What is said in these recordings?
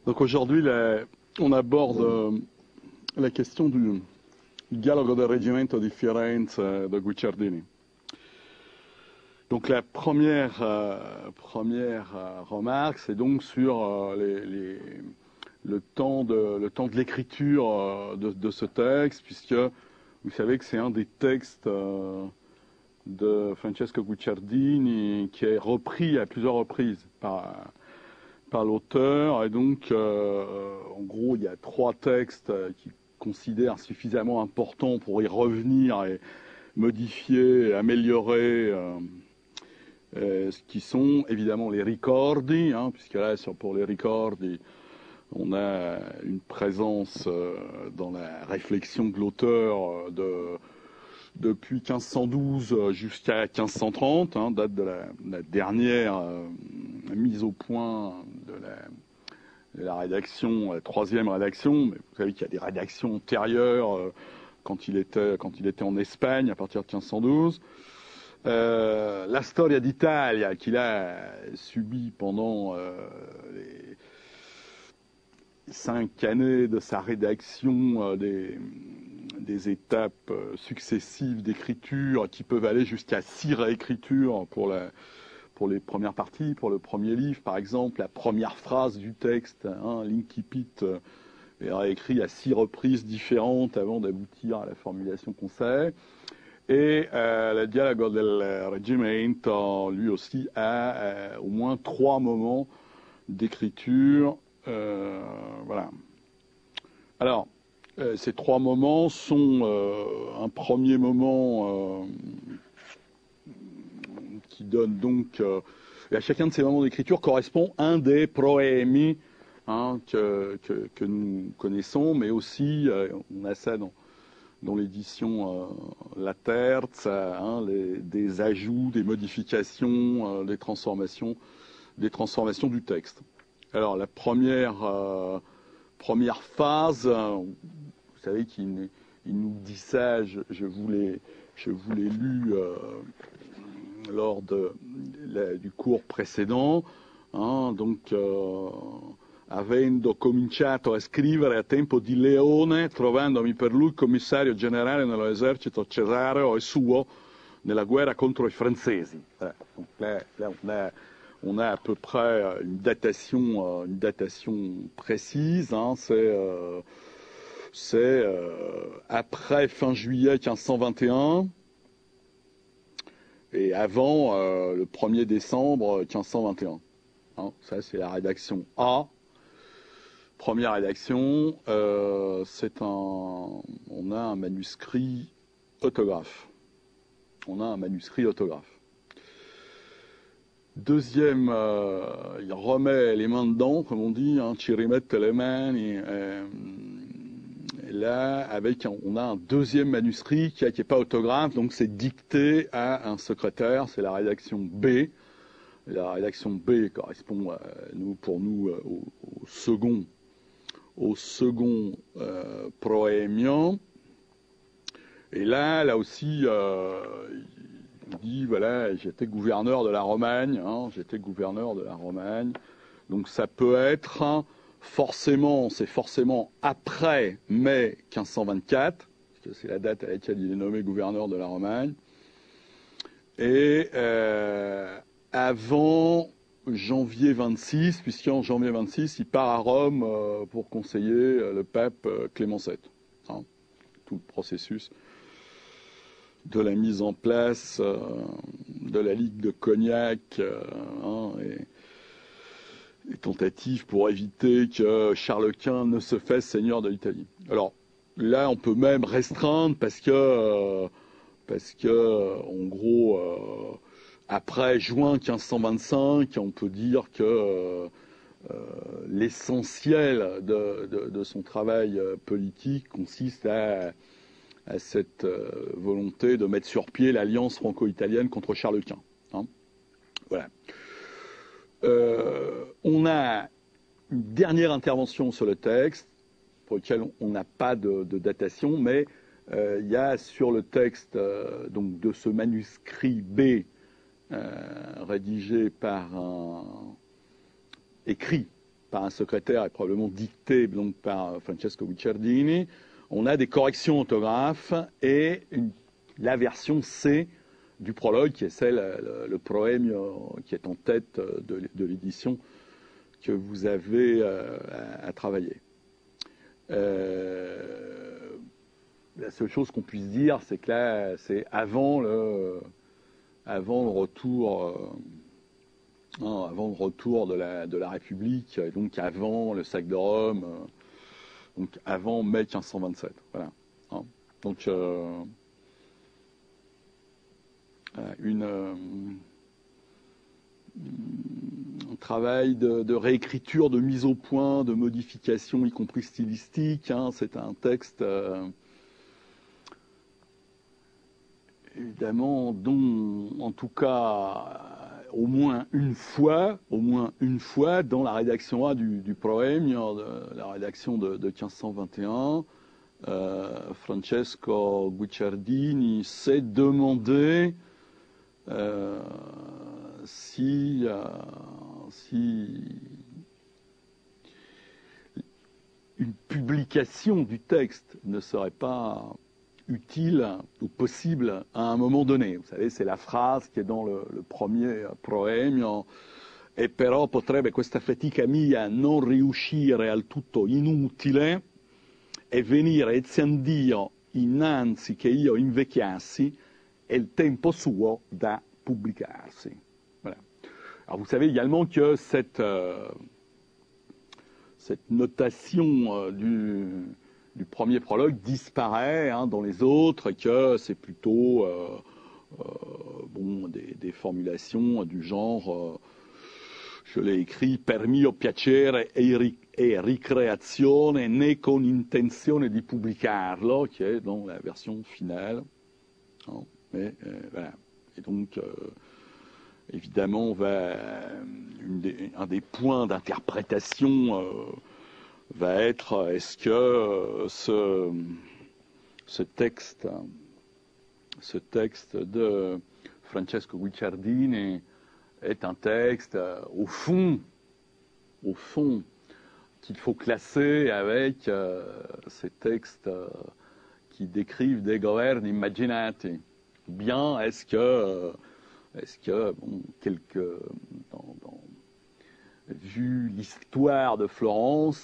Donc aujourd'hui, on aborde la question du dialogue del Reggimento di Firenze de Guicciardini. Donc la première remarque, c'est donc sur le temps de l'écriture de ce texte, puisque vous savez que c'est un des textes de Francesco Guicciardini qui est repris à plusieurs reprises par l'auteur. Et donc, en gros, il y a 3 textes qu'il considère suffisamment importants pour y revenir et modifier et améliorer ce qui sont évidemment les ricordi, puisque là, pour les ricordi, on a une présence dans la réflexion de l'auteur depuis 1512 jusqu'à 1530, date de la dernière mise au point de la rédaction, la 3e rédaction. Mais vous savez qu'il y a des rédactions antérieures quand il était en Espagne à partir de 1512. La Storia d'Italia qu'il a subi pendant les 5 années de sa rédaction, des étapes successives d'écriture qui peuvent aller jusqu'à 6 réécritures pour les premières parties, pour le premier livre par exemple. La première phrase du texte, l'incipit, est réécrit à 6 reprises différentes avant d'aboutir à la formulation qu'on sait. Et le Dialogo del Reggimento, lui aussi, a au moins 3 moments d'écriture. Voilà. Alors, ces 3 moments sont un premier moment qui donne donc... et à chacun de ces moments d'écriture correspond un des proemi que nous connaissons, mais aussi, on a ça dans l'édition La Terza, des ajouts, des modifications, des transformations du texte. Alors la première phase, vous savez qu'il nous dit ça, je vous l'ai lu lors du cours précédent, donc avendo cominciato a scrivere a tempo di Leone, trovandomi per lui commissario generale nell'esercito cesareo e suo nella guerra contro i francesi. Donc là on a à peu près une datation précise. C'est après fin juillet 1521 et avant le 1er décembre 1521. Ça, c'est la rédaction A. Première rédaction, on a un manuscrit autographe. Deuxième, il remet les mains dedans, comme on dit, ci rimette le mani. Là, on a un deuxième manuscrit qui n'est pas autographe, donc c'est dicté à un secrétaire, c'est la rédaction B. La rédaction B correspond pour nous au second proémien. Et là aussi, il dit, voilà, j'étais gouverneur de la Romagne, Donc ça peut être c'est forcément après mai 1524, parce que c'est la date à laquelle il est nommé gouverneur de la Romagne, et avant janvier 26, puisqu'en janvier 26, il part à Rome pour conseiller le pape Clément VII. Tout le processus de la mise en place de la Ligue de Cognac et tentatives pour éviter que Charles Quint ne se fasse seigneur de l'Italie. Alors là, on peut même restreindre parce que en gros, après juin 1525, on peut dire que l'essentiel de son travail politique consiste à cette volonté de mettre sur pied l'alliance franco-italienne contre Charles Quint. Voilà. On a une dernière intervention sur le texte, pour lequel on n'a pas de datation, mais il y a sur le texte donc de ce manuscrit B rédigé écrit par un secrétaire et probablement dicté donc, par Francesco Guicciardini. On a des corrections orthographes et la version C du prologue, qui est le proème qui est en tête de l'édition que vous avez à travailler. La seule chose qu'on puisse dire, c'est que là, c'est avant le retour de la République, et donc avant le sac de Rome, donc avant mai 1527. Voilà. Hein. Donc un travail de réécriture, de mise au point, de modification, y compris stylistique. Hein. C'est un texte évidemment dont, en tout cas, au moins une fois, dans la rédaction A du Proème, de la rédaction de 1521, Francesco Guicciardini s'est demandé si une publication du texte ne serait pas utile ou possible à un moment donné. Vous savez, c'est la phrase qui est dans le premier proemio. E però potrebbe questa fatica mia non riuscire al tutto inutile e venire eziandio innanzi che io invecchiassi e il tempo suo da pubblicarsi. Voilà. Alors vous savez également que cette notation du premier prologue disparaît dans les autres et que c'est plutôt des formulations du genre je l'ai écrit per mio piacere e ricreazione né con intenzione di pubblicarlo, qui est dans la version finale. Mais voilà. Et donc évidemment un des points d'interprétation va être est-ce que ce texte de Francesco Guicciardini est un texte au fond qu'il faut classer avec ces textes qui décrivent des governi immaginati. Bien, est-ce que vu l'histoire de Florence,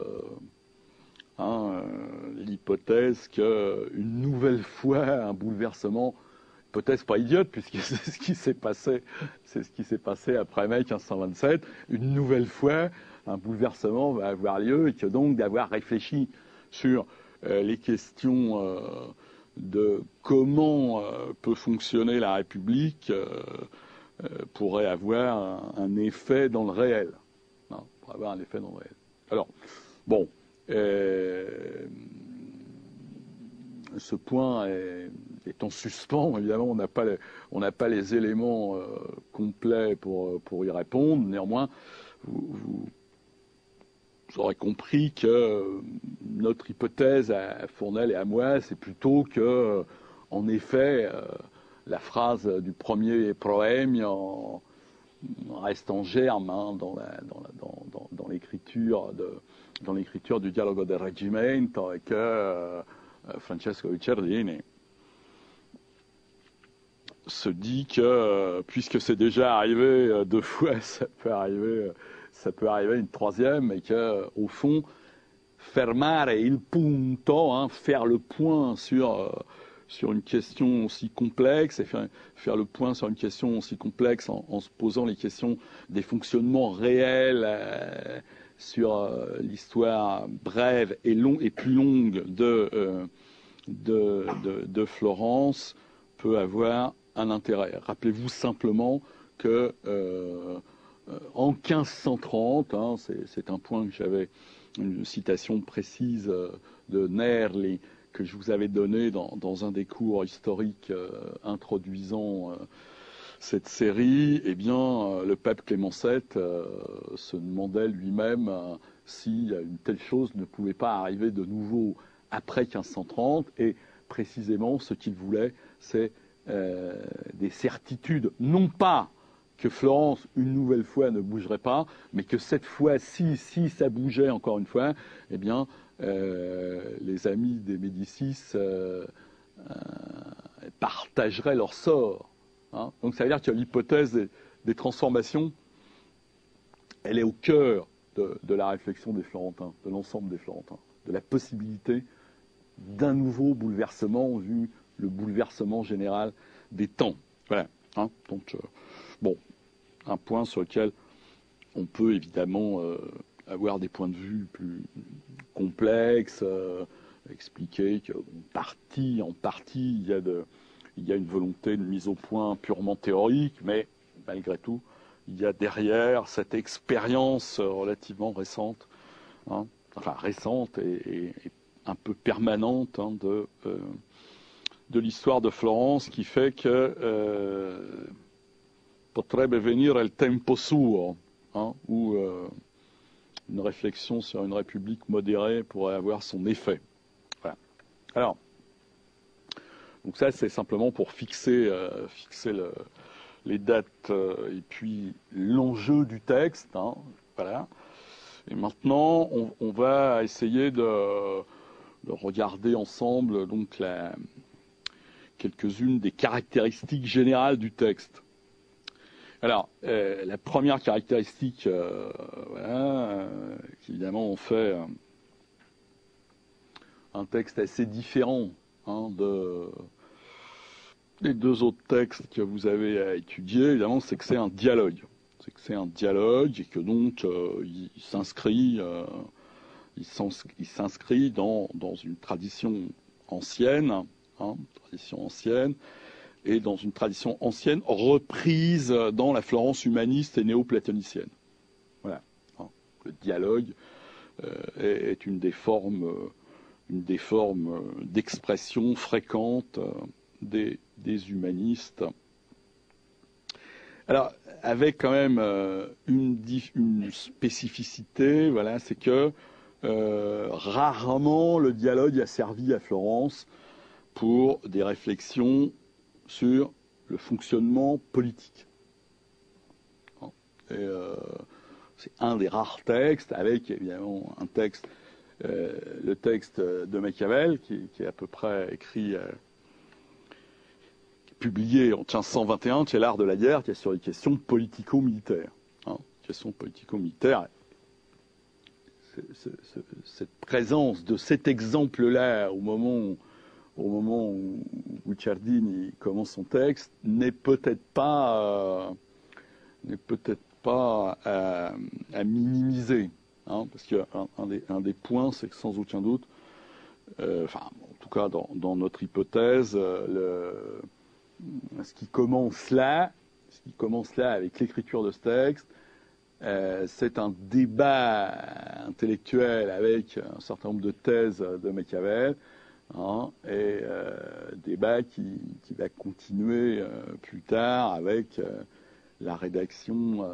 l'hypothèse qu'une nouvelle fois un bouleversement, hypothèse pas idiote puisque c'est ce qui s'est passé après mai 1527, une nouvelle fois un bouleversement va avoir lieu et que donc d'avoir réfléchi sur les questions de comment peut fonctionner la République pourrait avoir un effet dans le réel. Pourrait avoir un effet dans le réel. Alors, bon, ce point est en suspens. Évidemment, on n'a pas les éléments complets pour y répondre. Néanmoins, vous aurez compris que notre hypothèse à Fournel et à moi, c'est plutôt que, en effet, la phrase du premier proème reste en germe dans l'écriture du Dialogo del Reggimento et que Francesco Guicciardini se dit que puisque c'est déjà arrivé deux fois, ça peut arriver une troisième, et que au fond fermare il punto, faire le point sur une question aussi complexe et faire le point sur une question aussi complexe en se posant les questions des fonctionnements réels sur l'histoire brève et plus longue de Florence peut avoir un intérêt. Rappelez-vous simplement que en 1530, c'est un point que j'avais, une citation précise de Nerli que je vous avais donné dans un des cours historiques introduisant cette série, eh bien, le pape Clément VII se demandait lui-même si une telle chose ne pouvait pas arriver de nouveau après 1530, et précisément ce qu'il voulait, c'est des certitudes, non pas que Florence, une nouvelle fois, ne bougerait pas, mais que cette fois-ci, si ça bougeait encore une fois, eh bien, les amis des Médicis partageraient leur sort. Hein. Donc ça veut dire que l'hypothèse des transformations, elle est au cœur de la réflexion des Florentins, de l'ensemble des Florentins, de la possibilité d'un nouveau bouleversement vu le bouleversement général des temps. Voilà. Hein. Donc, bon, un point sur lequel on peut évidemment avoir des points de vue plus complexes, expliquer qu'en partie, il y a une volonté de mise au point purement théorique, mais malgré tout, il y a derrière cette expérience relativement récente, hein, enfin récente et un peu permanente hein, de l'histoire de Florence, qui fait que potrebbe venire il tempo suo, hein, où une réflexion sur une république modérée pourrait avoir son effet. Voilà. Alors, donc ça c'est simplement pour fixer les dates et puis l'enjeu du texte. Hein, voilà. Et maintenant, on va essayer de regarder ensemble donc quelques-unes des caractéristiques générales du texte. Alors, la première caractéristique, voilà, qui évidemment en fait un texte assez différent hein, des deux autres textes que vous avez à étudier, évidemment, c'est que c'est un dialogue. C'est que c'est un dialogue et que donc il s'inscrit dans une tradition ancienne, hein, et dans une tradition ancienne reprise dans la Florence humaniste et néo-platonicienne. Voilà. Hein. Le dialogue est une des formes d'expression fréquentes des humanistes. Alors, avec quand même une spécificité, voilà, c'est que rarement le dialogue a servi à Florence pour des réflexions sur le fonctionnement politique. Et c'est un des rares textes, avec évidemment un texte, le texte de Machiavel, qui est à peu près écrit, publié en 1521, qui est l'art de la guerre, qui est sur les questions politico-militaires. Hein, questions politico-militaires. Cette présence de cet exemple-là au moment où Guicciardini commence son texte n'est peut-être pas à minimiser, hein, parce qu'un des points, c'est que sans aucun doute, enfin, en tout cas dans notre hypothèse, ce qui commence là avec l'écriture de ce texte, c'est un débat intellectuel avec un certain nombre de thèses de Machiavel, hein, et débat qui va continuer plus tard avec la rédaction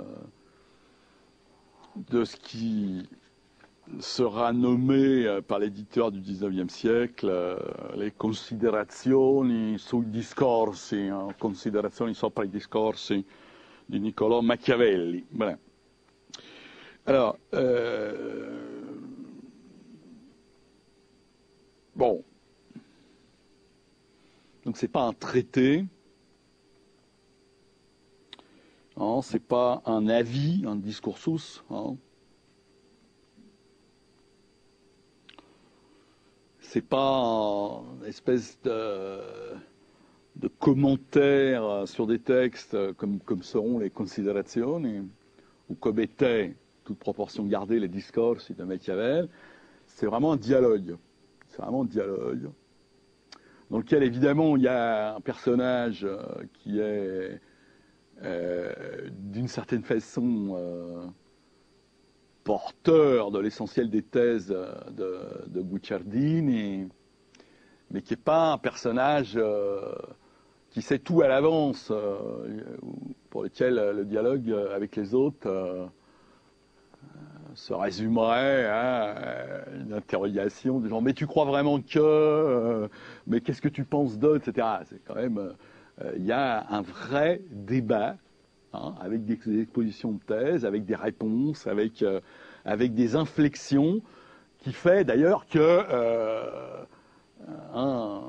de ce qui sera nommé par l'éditeur du XIXe siècle les considerazioni sui discorsi, hein, considerazioni sopra i discorsi di Niccolò Machiavelli. Voilà. Alors, bon, donc c'est pas un traité, hein, c'est pas un avis, un discursus, hein. C'est pas une espèce de commentaire sur des textes comme seront les considerazioni, ou comme étaient, toute proportion gardée, les discorsi de Machiavel. C'est vraiment un dialogue. C'est vraiment un dialogue dans lequel, évidemment, il y a un personnage qui est, d'une certaine façon, porteur de l'essentiel des thèses de Guicciardini, mais qui n'est pas un personnage qui sait tout à l'avance, pour lequel le dialogue avec les autres se résumerait à une interrogation du genre « mais tu crois vraiment que mais qu'est-ce que tu penses d'eux ?» etc. C'est quand même... il y a un vrai débat hein, avec des expositions de thèse, avec des réponses, avec des inflexions, qui fait d'ailleurs que un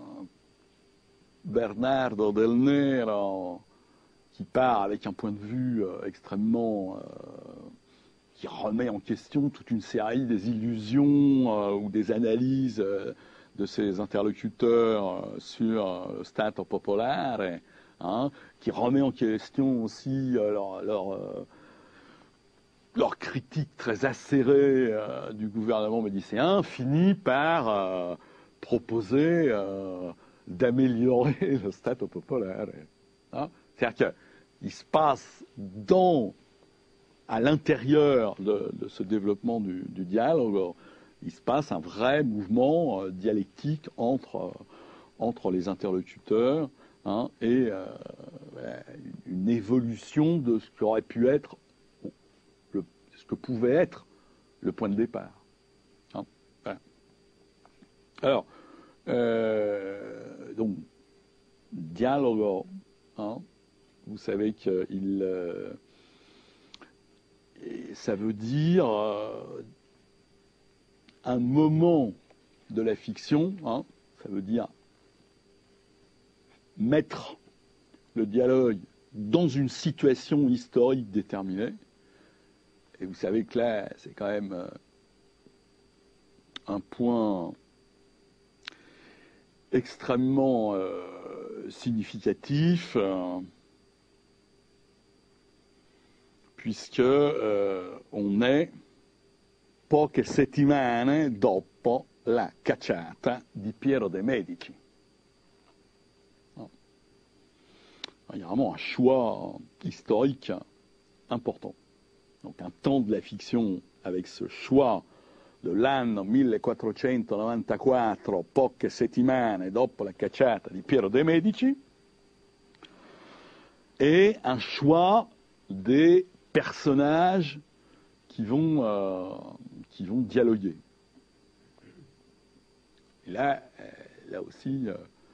Bernardo del Nero qui part avec un point de vue extrêmement qui remet en question toute une série des illusions ou des analyses de ses interlocuteurs sur le Stato Popolare, hein, qui remet en question aussi leur critique très acérée du gouvernement médicéen, finit par proposer d'améliorer le Stato Popolare. Hein. C'est-à-dire qu'il se passe à l'intérieur de ce développement du dialogue, il se passe un vrai mouvement dialectique entre les interlocuteurs, hein, et une évolution de ce qu'aurait pu être, ce que pouvait être le point de départ. Hein. Voilà. Alors, donc, dialogue, hein, vous savez que ça veut dire un moment de la fiction, hein, ça veut dire mettre le dialogue dans une situation historique déterminée. Et vous savez que là, c'est quand même un point extrêmement significatif, puisque on est poche settimane dopo la cacciata di Piero de' Medici. Il y a vraiment un choix historique important. Donc un temps de la fiction avec ce choix de l'anno 1494, poche settimane dopo la cacciata di Piero de' Medici, et un choix des personnages qui vont dialoguer. Et là aussi,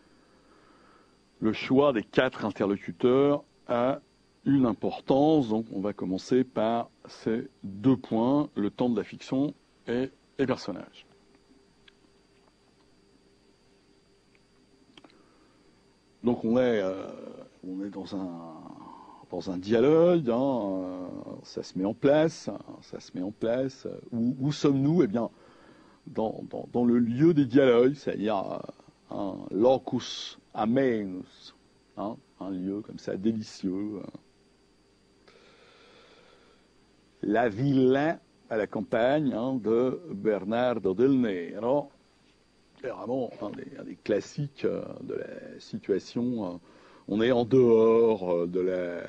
le choix des 4 interlocuteurs a une importance. Donc on va commencer par ces 2 points, le temps de la fiction et les personnages. Donc on est dans un dialogue, hein, ça se met en place. Où sommes-nous? Eh bien, dans le lieu des dialogues, c'est-à-dire un locus amenus, hein, un lieu comme ça délicieux. La villa à la campagne, hein, de Bernardo del Nero. C'est vraiment un des classiques de la situation. On est en dehors de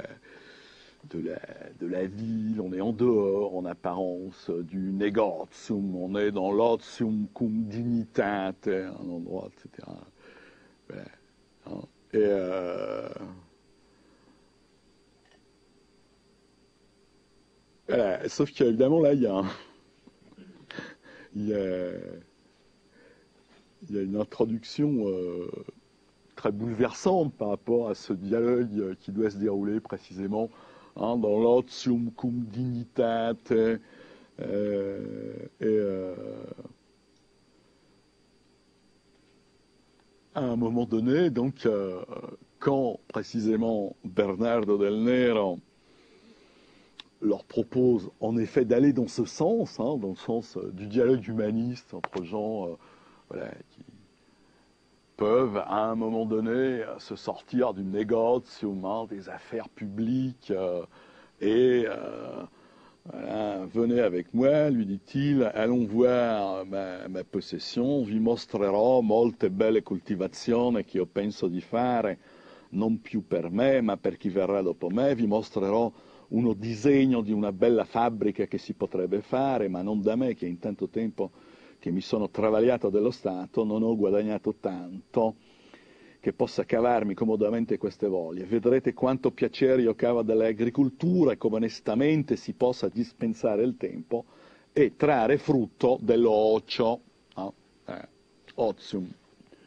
la ville, on est en dehors en apparence du negotium, on est dans l'otium cum dignitate, un endroit, etc. Voilà. Et voilà. Sauf qu'évidemment là, il y a une introduction très bouleversante par rapport à ce dialogue qui doit se dérouler précisément, hein, dans l'otium cum dignitate, à un moment donné, donc, quand précisément Bernardo del Nero leur propose en effet d'aller dans ce sens, hein, dans le sens du dialogue humaniste entre gens voilà, qui peuvent à un moment donné se sortir du negotium, hein, des affaires publiques, et voilà, venez avec moi, lui dit-il, allons voir ma possession, vi mostrerò molte belle coltivazioni che io penso di fare, non più per me, ma per chi verrà dopo me, vi mostrerò uno disegno di una bella fabbrica che si potrebbe fare, ma non da me, che in tanto tempo che mi sono travagliato dello Stato non ho guadagnato tanto che possa cavarmi comodamente queste voglie. Vedrete quanto piacere io cavo dall'agricoltura e come onestamente si possa dispensare il tempo e trarre frutto dell'ocio. No? Otium.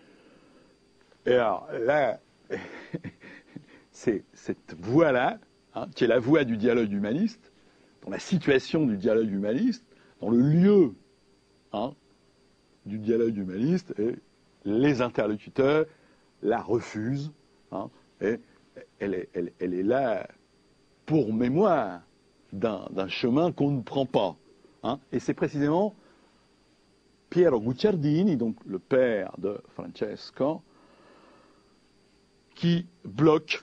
Et alors là, cette voie-là, hein, qui est la voie du dialogue humaniste, dans la situation du dialogue humaniste, dans le lieu, hein, du dialogue humaniste, et les interlocuteurs la refusent, hein, et elle est là pour mémoire d'un chemin qu'on ne prend pas. Hein, et c'est précisément Piero Guicciardini, donc le père de Francesco, qui bloque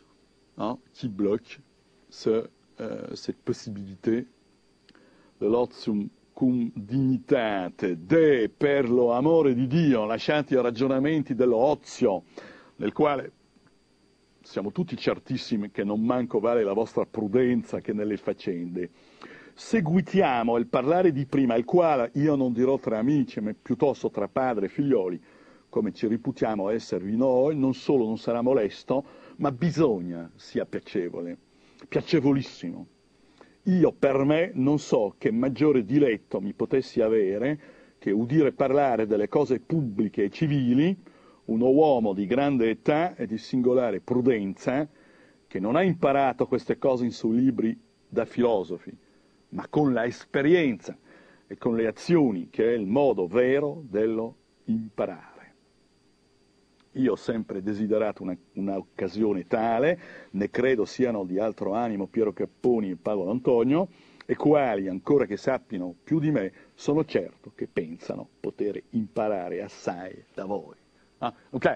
cette possibilité de l'otium cum dignitate, per lo amore di Dio, lasciati i ragionamenti dell'ozio, nel quale siamo tutti certissimi che non manco vale la vostra prudenza che nelle faccende. Seguitiamo il parlare di prima, il quale io non dirò tra amici, ma piuttosto tra padre e figlioli, come ci reputiamo esservi noi, non solo non sarà molesto, ma bisogna sia piacevole, piacevolissimo. Io per me non so che maggiore diletto mi potessi avere che udire parlare delle cose pubbliche e civili uno uomo di grande età e di singolare prudenza che non ha imparato queste cose in suoi libri da filosofi, ma con la esperienza e con le azioni, che è il modo vero dello imparare. Io ho sempre desiderato un'occasione tale, ne credo siano di altro animo Piero Capponi e Paolo Antonio, e quali, ancora che sappiano più di me, sono certo che pensano poter imparare assai da voi. Ah, ok.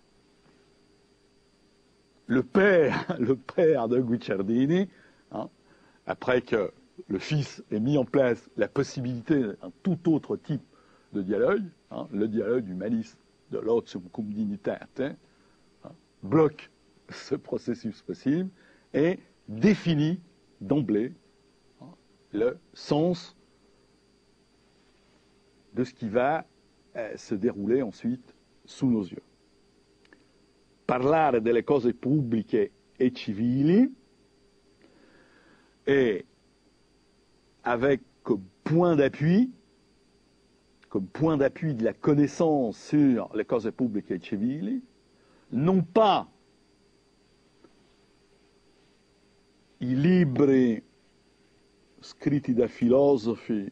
Le père de Guicciardini, hein, après que le fils ait mis en place la possibilité d'un tout autre type de dialogue, hein, le dialogue humaniste de l'otium cum dignitate, hein, bloque ce processus possible et définit d'emblée, hein, le sens de ce qui va se dérouler ensuite sous nos yeux. Parlare delle cose pubbliche e civili, et avec comme point d'appui de la connaissance sur le cose pubbliche e civili, non pas i libri scritti da filosofi,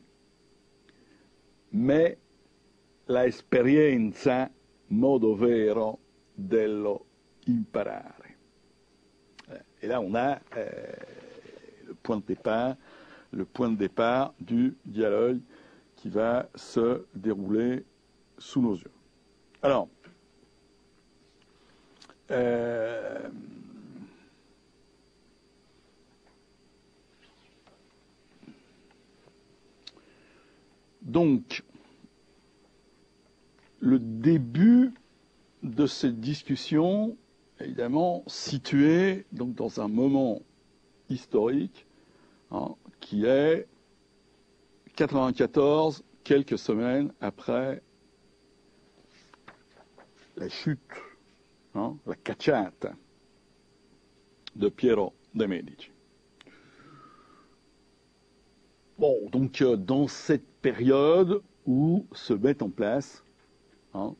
mais la esperienza, modo vero dello imparare. Et là, on a le point de départ du dialogue qui va se dérouler sous nos yeux. Alors, donc, le début de cette discussion, évidemment, situé donc dans un moment historique, hein, qui est 94, quelques semaines après la chute, hein, la cacciata de Piero de' Medici. Bon, donc dans cette période où se met en place, hein,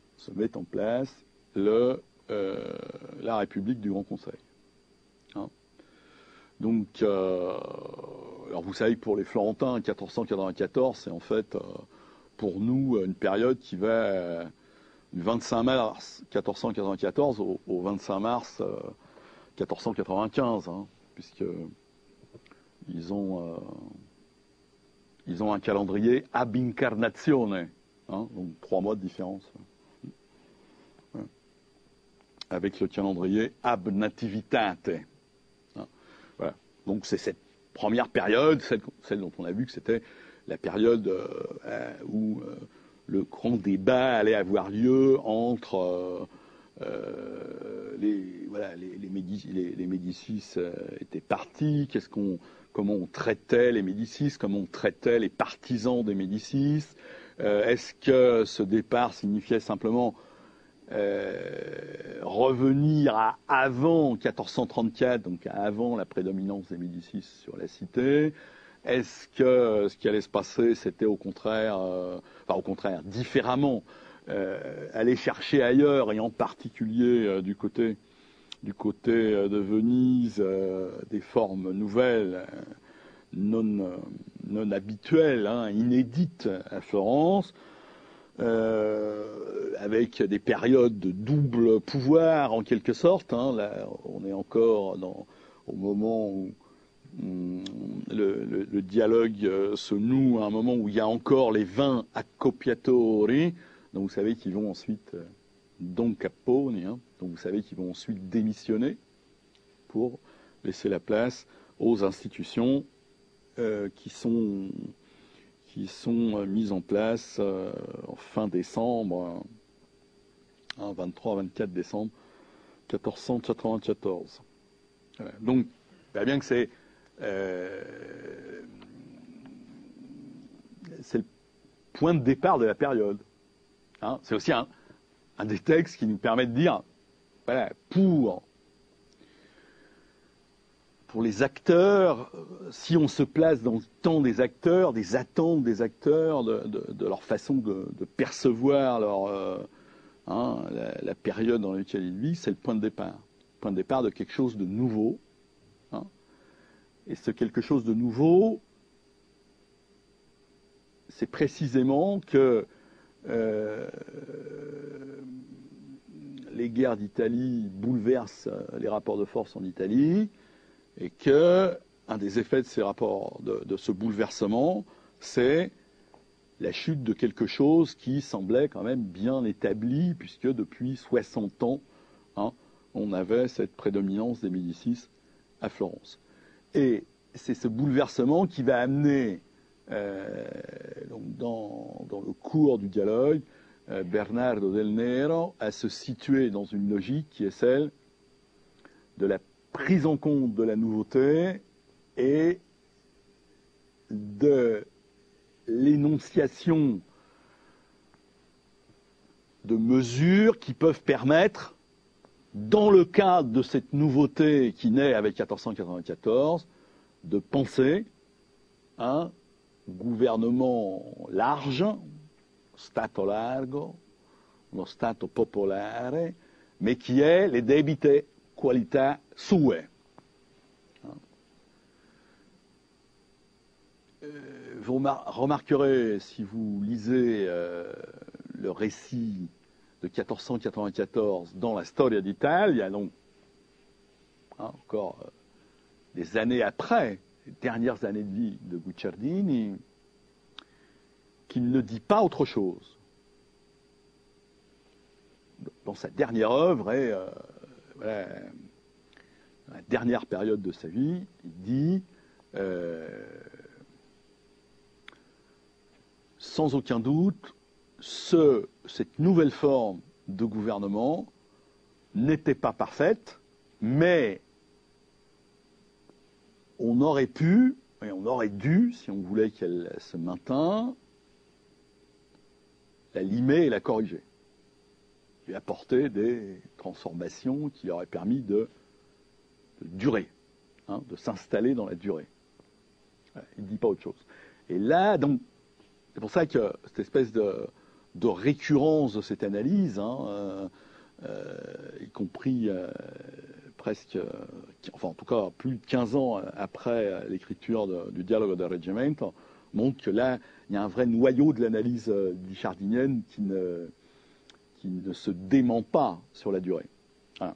la République du Grand Conseil. Hein. Donc, alors vous savez que pour les Florentins, 1494, c'est en fait pour nous une période qui va du 25 mars 1494 au 25 mars 1495, hein, puisque ils ont un calendrier ab incarnatione, hein, donc 3 mois de différence. Ouais. Avec le calendrier ab nativitate. Hein. Voilà. Donc c'est cette première période, celle dont on a vu que c'était la période où le grand débat allait avoir lieu entre les Médicis étaient partis, comment on traitait les Médicis, comment on traitait les partisans des Médicis. Est-ce que ce départ signifiait simplement revenir à avant 1434, donc à avant la prédominance des Médicis sur la cité? Est-ce que ce qui allait se passer, c'était au contraire, différemment, aller chercher ailleurs, et en particulier du côté du côté de Venise des formes nouvelles, non habituelles, inédites à Florence, avec des périodes de double pouvoir en quelque sorte. Là, on est encore au moment où le dialogue se noue, à un moment où il y a encore les 20 accoppiatori, donc vous savez qu'ils vont ensuite don capponi, donc vous savez qu'ils vont ensuite démissionner pour laisser la place aux institutions qui sont mises en place en fin décembre, 23-24 décembre 1494. Voilà. Donc, bien que c'est le point de départ de la période. C'est aussi un des textes qui nous permet de dire, voilà, pour les acteurs, si on se place dans le temps des acteurs, des attentes des acteurs, de leur façon de percevoir la période dans laquelle ils vivent, c'est le point de départ. Le point de départ de quelque chose de nouveau. Et ce quelque chose de nouveau, c'est précisément que les guerres d'Italie bouleversent les rapports de force en Italie, et que un des effets de ces rapports, de ce bouleversement, c'est la chute de quelque chose qui semblait quand même bien établi, puisque depuis 60 ans, on avait cette prédominance des Médicis à Florence. Et c'est ce bouleversement qui va amener, donc dans le cours du dialogue, Bernardo del Nero à se situer dans une logique qui est celle de la prise en compte de la nouveauté et de l'énonciation de mesures qui peuvent permettre, dans le cadre de cette nouveauté qui naît avec 1494, de penser un gouvernement large, Stato largo, uno Stato popolare, mais qui est les debite qualità sue. Vous remarquerez, si vous lisez le récit de 1494 dans la Storia d'Italia, donc encore des années après, les dernières années de vie de Guicciardini, qu'il ne dit pas autre chose. Dans sa dernière œuvre et voilà, dans la dernière période de sa vie, il dit sans aucun doute, cette nouvelle forme de gouvernement n'était pas parfaite, mais on aurait pu, et on aurait dû, si on voulait qu'elle se maintienne, la limer et la corriger. Et apporter des transformations qui auraient permis de durer, de s'installer dans la durée. Voilà, il ne dit pas autre chose. Et là, donc, c'est pour ça que cette espèce de récurrence de cette analyse, y compris presque, enfin en tout cas plus de 15 ans après l'écriture du Dialogo del Reggimento, montre que là, il y a un vrai noyau de l'analyse guicciardinienne qui ne se dément pas sur la durée. Voilà.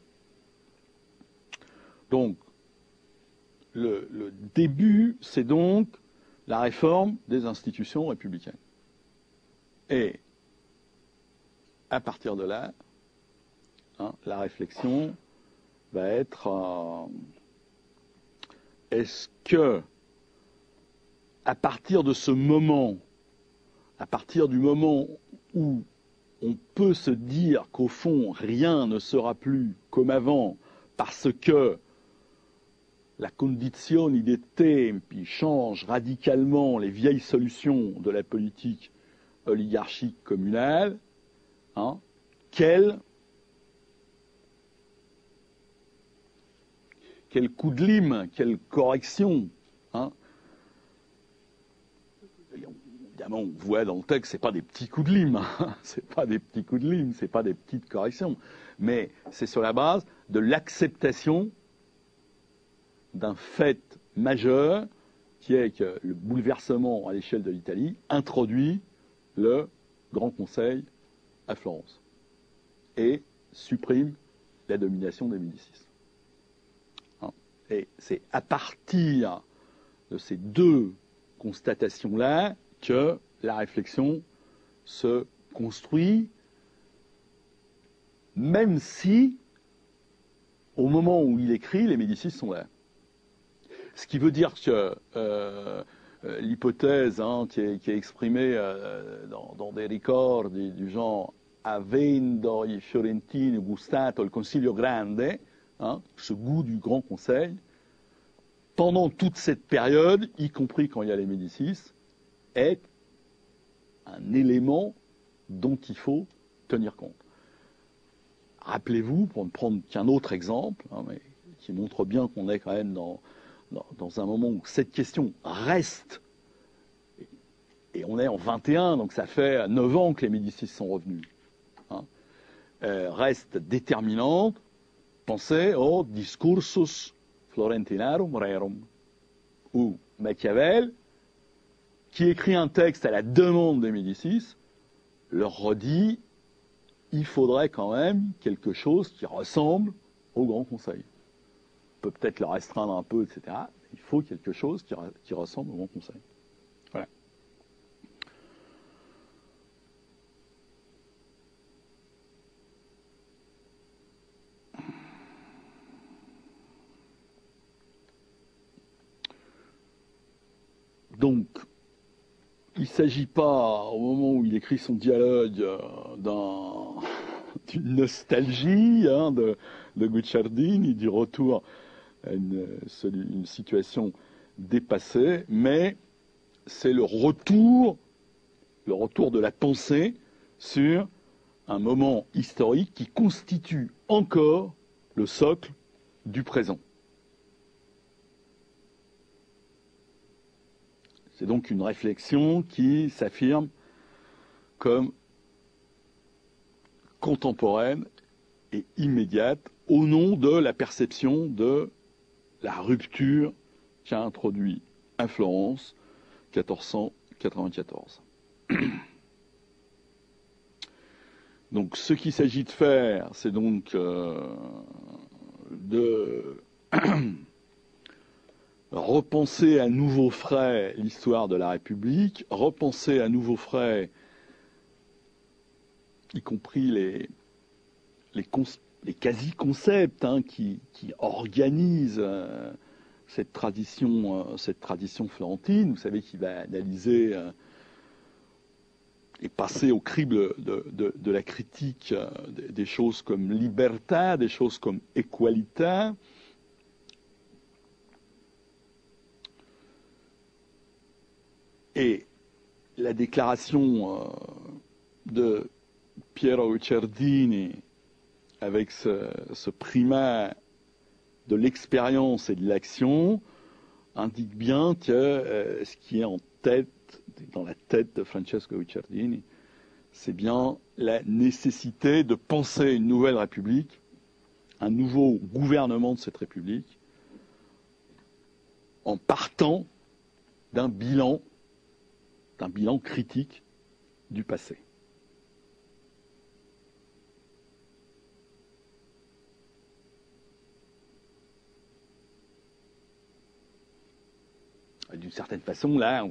Donc, le début, c'est donc la réforme des institutions républicaines. Et à partir de là, la réflexion va être est-ce que, à partir de ce moment, à partir du moment où on peut se dire qu'au fond, rien ne sera plus comme avant, parce que la condizione dei tempi change radicalement les vieilles solutions de la politique oligarchique communale, quel coup de lime, quelle correction évidemment, on voit dans le texte, c'est pas des petits coups de lime, hein. C'est pas des petits coups de lime, c'est pas des petites corrections, mais c'est sur la base de l'acceptation d'un fait majeur qui est que le bouleversement à l'échelle de l'Italie introduit le Grand Conseil à Florence et supprime la domination des Médicis. Et c'est à partir de ces deux constatations-là que la réflexion se construit, même si, au moment où il écrit, les Médicis sont là. Ce qui veut dire que l'hypothèse qui est exprimée dans des records du genre avendo i fiorentini gustato il Consiglio Grande, ce goût du Grand Conseil, pendant toute cette période, y compris quand il y a les Médicis, est un élément dont il faut tenir compte. Rappelez-vous, pour ne prendre qu'un autre exemple, mais qui montre bien qu'on est quand même dans un moment où cette question reste, et on est en 21, donc ça fait 9 ans que les Médicis sont revenus, reste déterminante. Pensez au Discursus Florentinarum Rerum, où Machiavel, qui écrit un texte à la demande des Médicis, leur redit il faudrait quand même quelque chose qui ressemble au Grand Conseil. On peut peut-être le restreindre un peu, etc. Il faut quelque chose qui ressemble au Grand Conseil. Voilà. Donc, il ne s'agit pas, au moment où il écrit son dialogue, d'une nostalgie de Guicciardini, du retour à une situation dépassée, mais c'est le retour de la pensée sur un moment historique qui constitue encore le socle du présent. C'est donc une réflexion qui s'affirme comme contemporaine et immédiate au nom de la perception de la rupture qu'a introduit à Florence 1494. Donc ce qu'il s'agit de faire, c'est donc de repenser à nouveau frais l'histoire de la République, repenser à nouveau frais, y compris les quasi-concepts qui organisent cette tradition florentine. Vous savez qu'il va analyser et passer au crible de la critique des choses comme libertà, des choses comme equalità. Et la déclaration de Piero Guicciardini, avec ce primat de l'expérience et de l'action, indique bien que ce qui est dans la tête de Francesco Guicciardini, c'est bien la nécessité de penser une nouvelle République, un nouveau gouvernement de cette République, en partant d'un bilan critique du passé. D'une certaine façon, là, on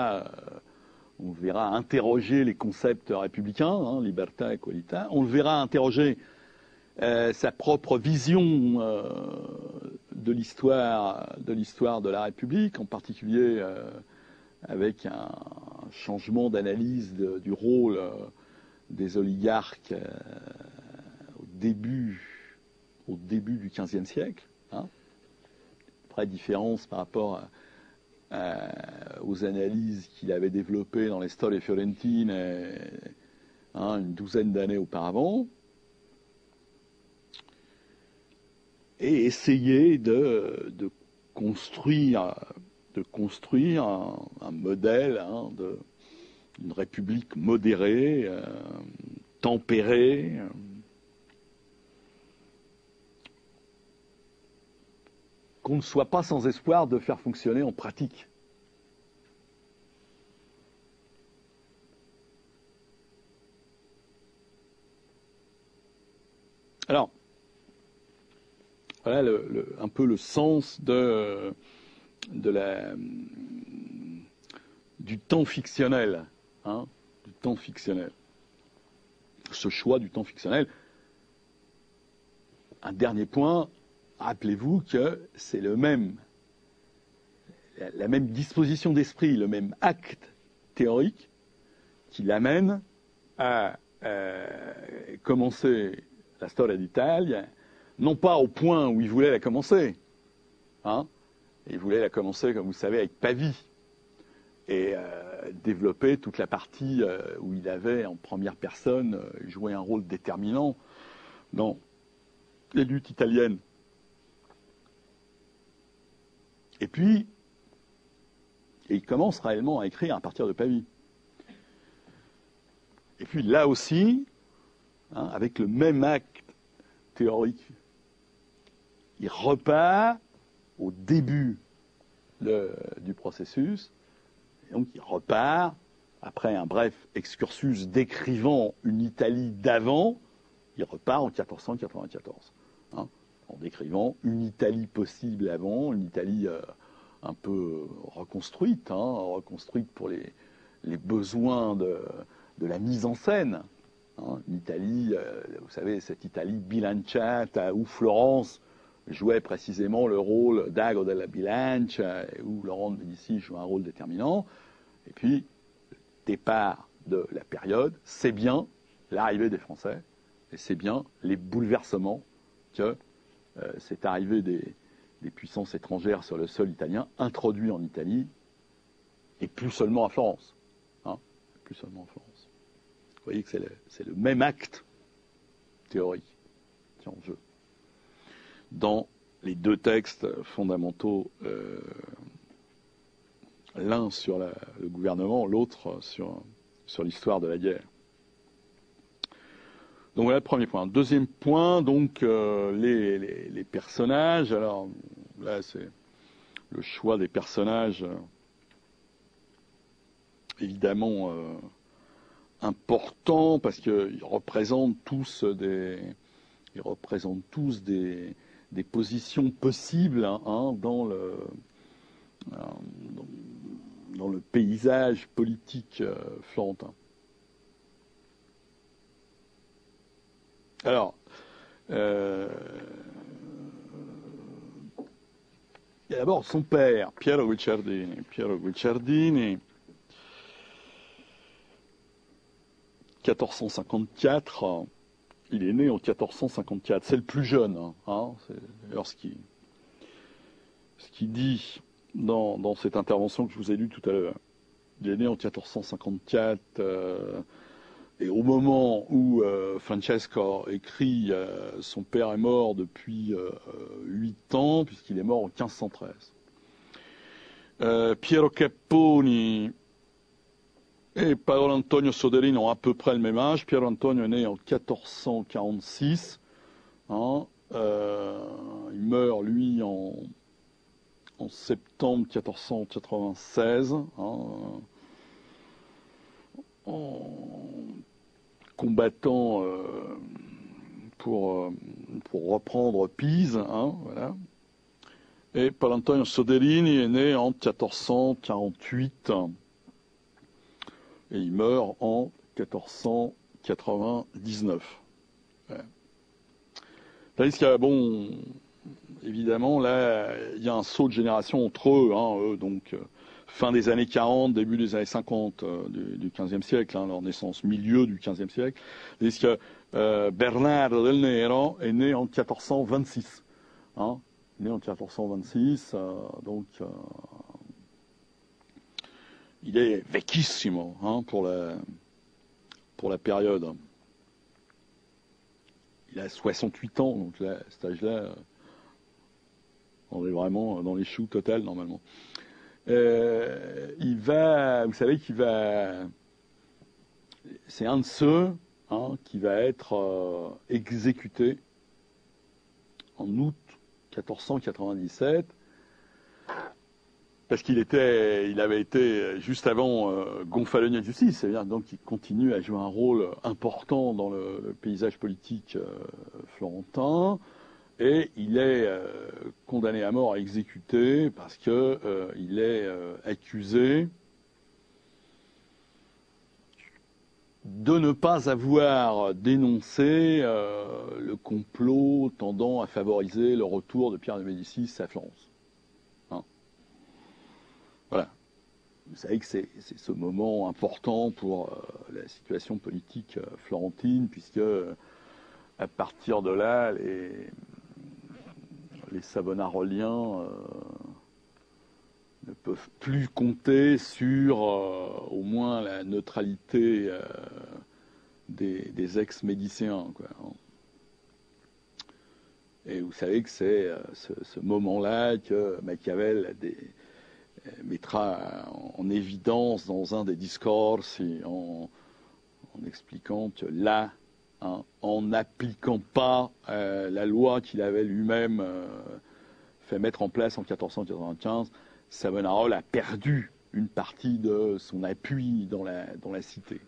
verra interroger les concepts républicains, libertà, equalità. On le verra interroger sa propre vision de l'histoire de la République, en particulier avec un changement d'analyse du rôle des oligarques au début du XVe siècle. Vraie différence par rapport aux analyses qu'il avait développées dans les Storie Fiorentine une douzaine d'années auparavant, et essayer de construire de construire un modèle d'une république modérée, tempérée, qu'on ne soit pas sans espoir de faire fonctionner en pratique. Alors, voilà un peu le sens du temps fictionnel, du temps fictionnel. Ce choix du temps fictionnel. Un dernier point, rappelez-vous que c'est la même disposition d'esprit, le même acte théorique qui l'amène à commencer la storia d'Italie, non pas au point où il voulait la commencer. Il voulait la commencer, comme vous savez, avec Pavie, et développer toute la partie où il avait, en première personne, joué un rôle déterminant dans les luttes italiennes. Et puis, il commence réellement à écrire à partir de Pavie. Et puis là aussi, avec le même acte théorique, il repart au début du processus, et donc il repart, après un bref excursus décrivant une Italie d'avant, il repart en 1494, en décrivant une Italie possible avant, une Italie un peu reconstruite, reconstruite pour les besoins de la mise en scène. Une Italie, vous savez, cette Italie bilanciata où Florence jouait précisément le rôle d'Ago della Bilancia, où Laurent de Médicis joue un rôle déterminant. Et puis, le départ de la période, c'est bien l'arrivée des Français, et c'est bien les bouleversements que cette arrivée des puissances étrangères sur le sol italien introduit en Italie, et plus seulement à Florence. Plus seulement à Florence. Vous voyez que c'est le même acte théorique qui est en jeu dans les deux textes fondamentaux, l'un sur le gouvernement, l'autre sur l'histoire de la guerre. Donc voilà le premier point. Deuxième point, donc les personnages. Alors là, c'est le choix des personnages, évidemment important, parce qu'ils représentent tous des positions possibles dans le paysage politique florentin. Alors, il y a d'abord son père, Piero Guicciardini, 1454, il est né en 1454, c'est le plus jeune. C'est d'ailleurs ce qu'il dit dans cette intervention que je vous ai lue tout à l'heure. Il est né en 1454, et au moment où Francesco écrit, son père est mort depuis 8 ans, puisqu'il est mort en 1513. Piero Capponi et Paolo Antonio Soderini ont à peu près le même âge. Piero Antonio est né en 1446. Il meurt, lui, en septembre 1496. En combattant pour reprendre Pise. Voilà. Et Paolo Antonio Soderini est né en 1448. Et il meurt en 1499. Ouais. Tandis qu'il y a, évidemment, là, il y a un saut de génération entre eux, donc fin des années 40, début des années 50 du XVe siècle, leur naissance, milieu du XVe siècle. Tandis que Bernardo del Nero est né en 1426. Né en 1426, donc... il est vecchissimo pour la période. Il a 68 ans, donc là, à cet âge-là, on est vraiment dans les choux total normalement. vous savez qu'il va, c'est un de ceux qui va être exécuté en août 1497, parce qu'il avait été juste avant gonfalonier de justice, c'est-à-dire donc il continue à jouer un rôle important dans le paysage politique florentin, et il est condamné à mort, exécuté, parce que il est accusé de ne pas avoir dénoncé le complot tendant à favoriser le retour de Pierre de Médicis à Florence. Voilà. Vous savez que c'est ce moment important pour la situation politique florentine, puisque à partir de là, les Savonaroliens ne peuvent plus compter sur au moins la neutralité des ex-médicéens, quoi. Et vous savez que c'est ce moment-là que Machiavel mettra en évidence dans un des discours en expliquant que là, en n'appliquant pas la loi qu'il avait lui-même fait mettre en place en 1495, Savonarola a perdu une partie de son appui dans la cité.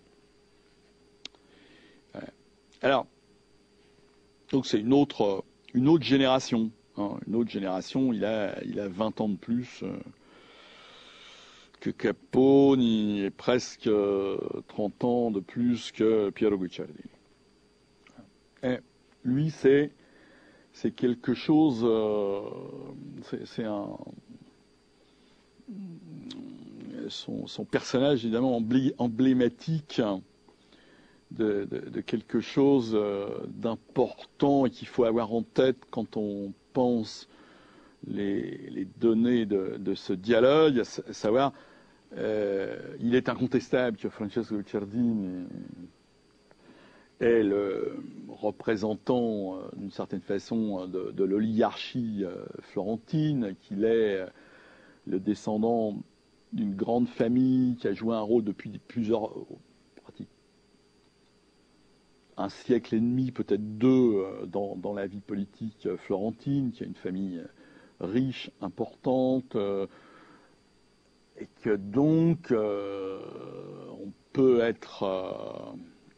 Voilà. Alors, donc c'est une autre génération. Une autre génération, il a 20 ans de plus que Capone, il est presque 30 ans de plus que Piero Guicciardini. Et lui, c'est quelque chose, c'est son personnage évidemment emblématique de quelque chose d'important et qu'il faut avoir en tête quand on pense les données de ce dialogue, à savoir, il est incontestable que Francesco Guicciardini est le représentant, d'une certaine façon, de l'oligarchie florentine, qu'il est le descendant d'une grande famille qui a joué un rôle depuis un siècle et demi, peut-être deux, dans la vie politique florentine, qui a une famille riche, importante, et que donc on peut être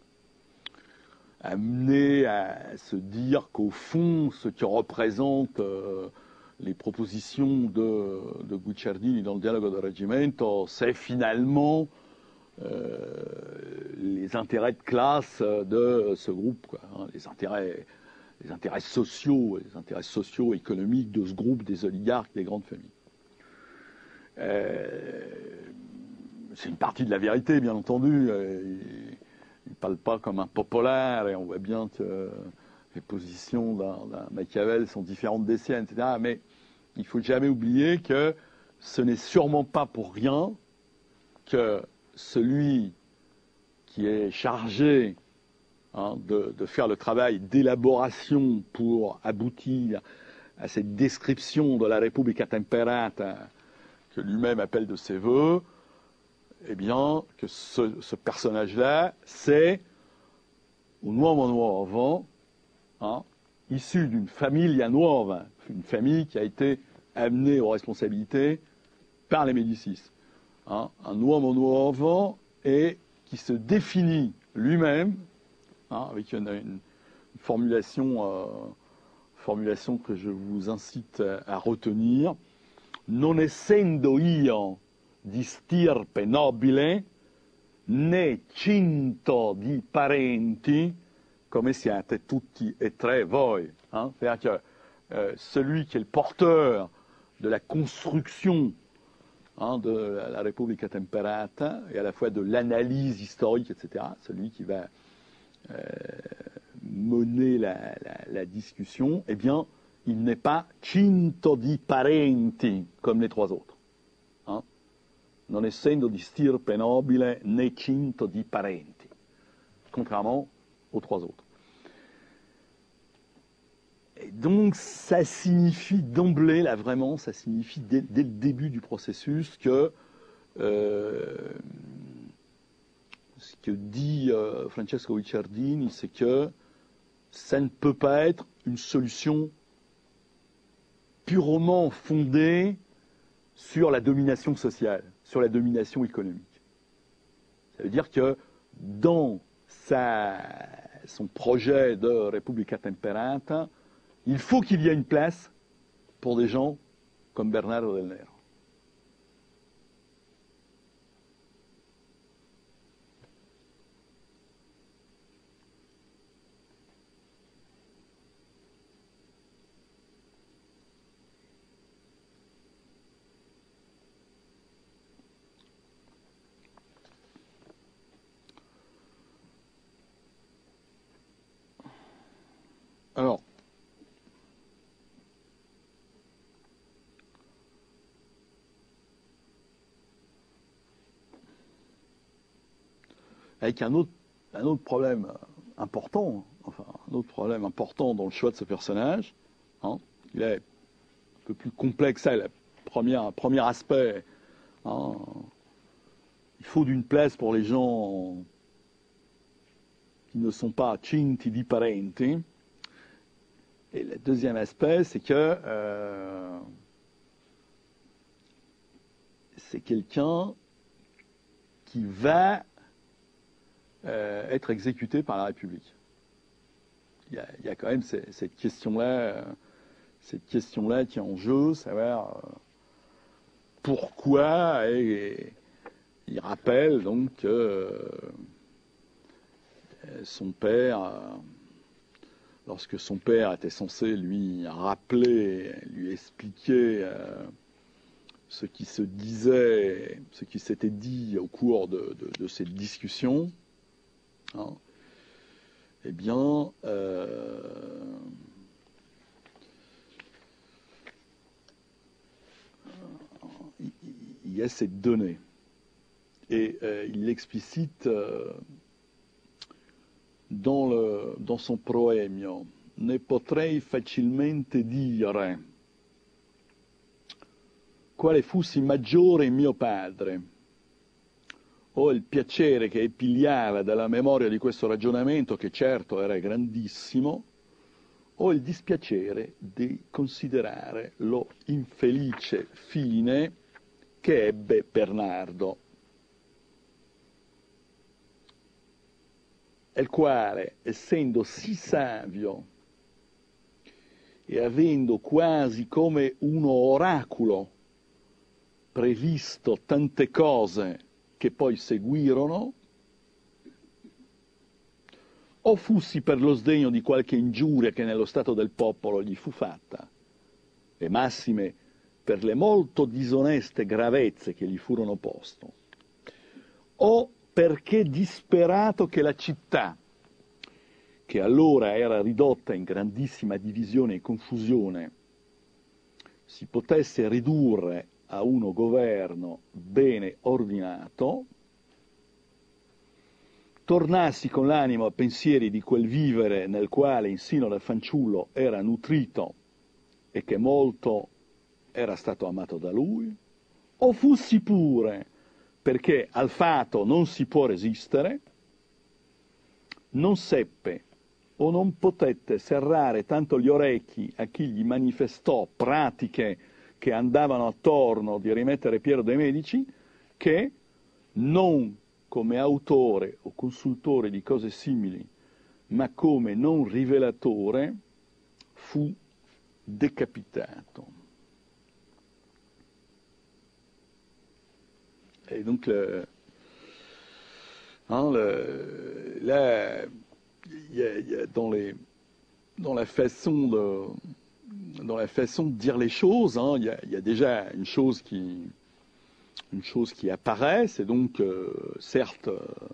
amené à se dire qu'au fond, ce que représentent les propositions de Guicciardini dans le Dialogo del Reggimento, c'est finalement les intérêts de classe de ce groupe, quoi, les intérêts sociaux, les intérêts socio-économiques de ce groupe des oligarques, des grandes familles. C'est une partie de la vérité, bien entendu. Il ne parle pas comme un populaire, et on voit bien que les positions d'un Machiavel sont différentes des siennes, etc. Mais il ne faut jamais oublier que ce n'est sûrement pas pour rien que celui qui est chargé de faire le travail d'élaboration pour aboutir à cette description de la Repubblica Temperata que lui-même appelle de ses voeux, eh bien, que ce personnage-là, c'est un uomo nuovo, issu d'une famiglia nuova, une famille qui a été amenée aux responsabilités par les Médicis. Un uomo nuovo, et qui se définit lui-même, avec une formulation que je vous incite à retenir, non essendo io di stirpe nobile, né cinto di parenti, come siate tutti e tre voi. C'est-à-dire que celui qui est le porteur de la construction de la Repubblica Temperata, et à la fois de l'analyse historique, etc., celui qui va mener la discussion, eh bien, il n'est pas cinto di parenti, comme les trois autres. Non essendo di stirpe nobile, né cinto di parenti, contrairement aux trois autres. Et donc ça signifie d'emblée, là vraiment, ça signifie dès le début du processus que ce que dit Francesco Guicciardini, c'est que ça ne peut pas être une solution purement fondée sur la domination sociale, sur la domination économique. Ça veut dire que dans son projet de Repubblica Temperata, il faut qu'il y ait une place pour des gens comme Bernardo Del Nero. Alors, avec un autre problème important, enfin un autre problème important dans le choix de ce personnage, hein, il est un peu plus complexe, ça, le premier aspect, hein, il faut d'une place pour les gens qui ne sont pas cinti di parenti. Et le deuxième aspect, c'est que c'est quelqu'un qui va être exécuté par la République. Il y a quand même cette question-là qui est en jeu, savoir pourquoi, et il rappelle donc que son père, lorsque son père était censé lui rappeler, lui expliquer ce qui se disait, ce qui s'était dit au cours de cette discussion, hein, eh bien, il y a cette donnée. Et il l'explicite dans son proemio. Ne potrei facilmente dire quale fussi maggiore mio padre. Ho il piacere che pigliava dalla memoria di questo ragionamento, che certo era grandissimo, ho il dispiacere di considerare lo infelice fine che ebbe Bernardo, il quale, essendo sì savio e avendo quasi come uno oracolo previsto tante cose che poi seguirono, o fussi per lo sdegno di qualche ingiuria che nello stato del popolo gli fu fatta, e massime per le molto disoneste gravezze che gli furono poste, o perché disperato che la città, che allora era ridotta in grandissima divisione e confusione, si potesse ridurre a uno governo bene ordinato, tornassi con l'animo a pensieri di quel vivere nel quale insino da fanciullo era nutrito e che molto era stato amato da lui, o fussi pure perché al fato non si può resistere, non seppe o non potette serrare tanto gli orecchi a chi gli manifestò pratiche che andavano attorno di rimettere Piero de' Medici, che non come autore o consultore di cose simili, ma come non rivelatore, fu decapitato. Et donc, là, il y a dans la façon de dire les choses, hein, il y a déjà une chose qui apparaît, c'est donc, certes,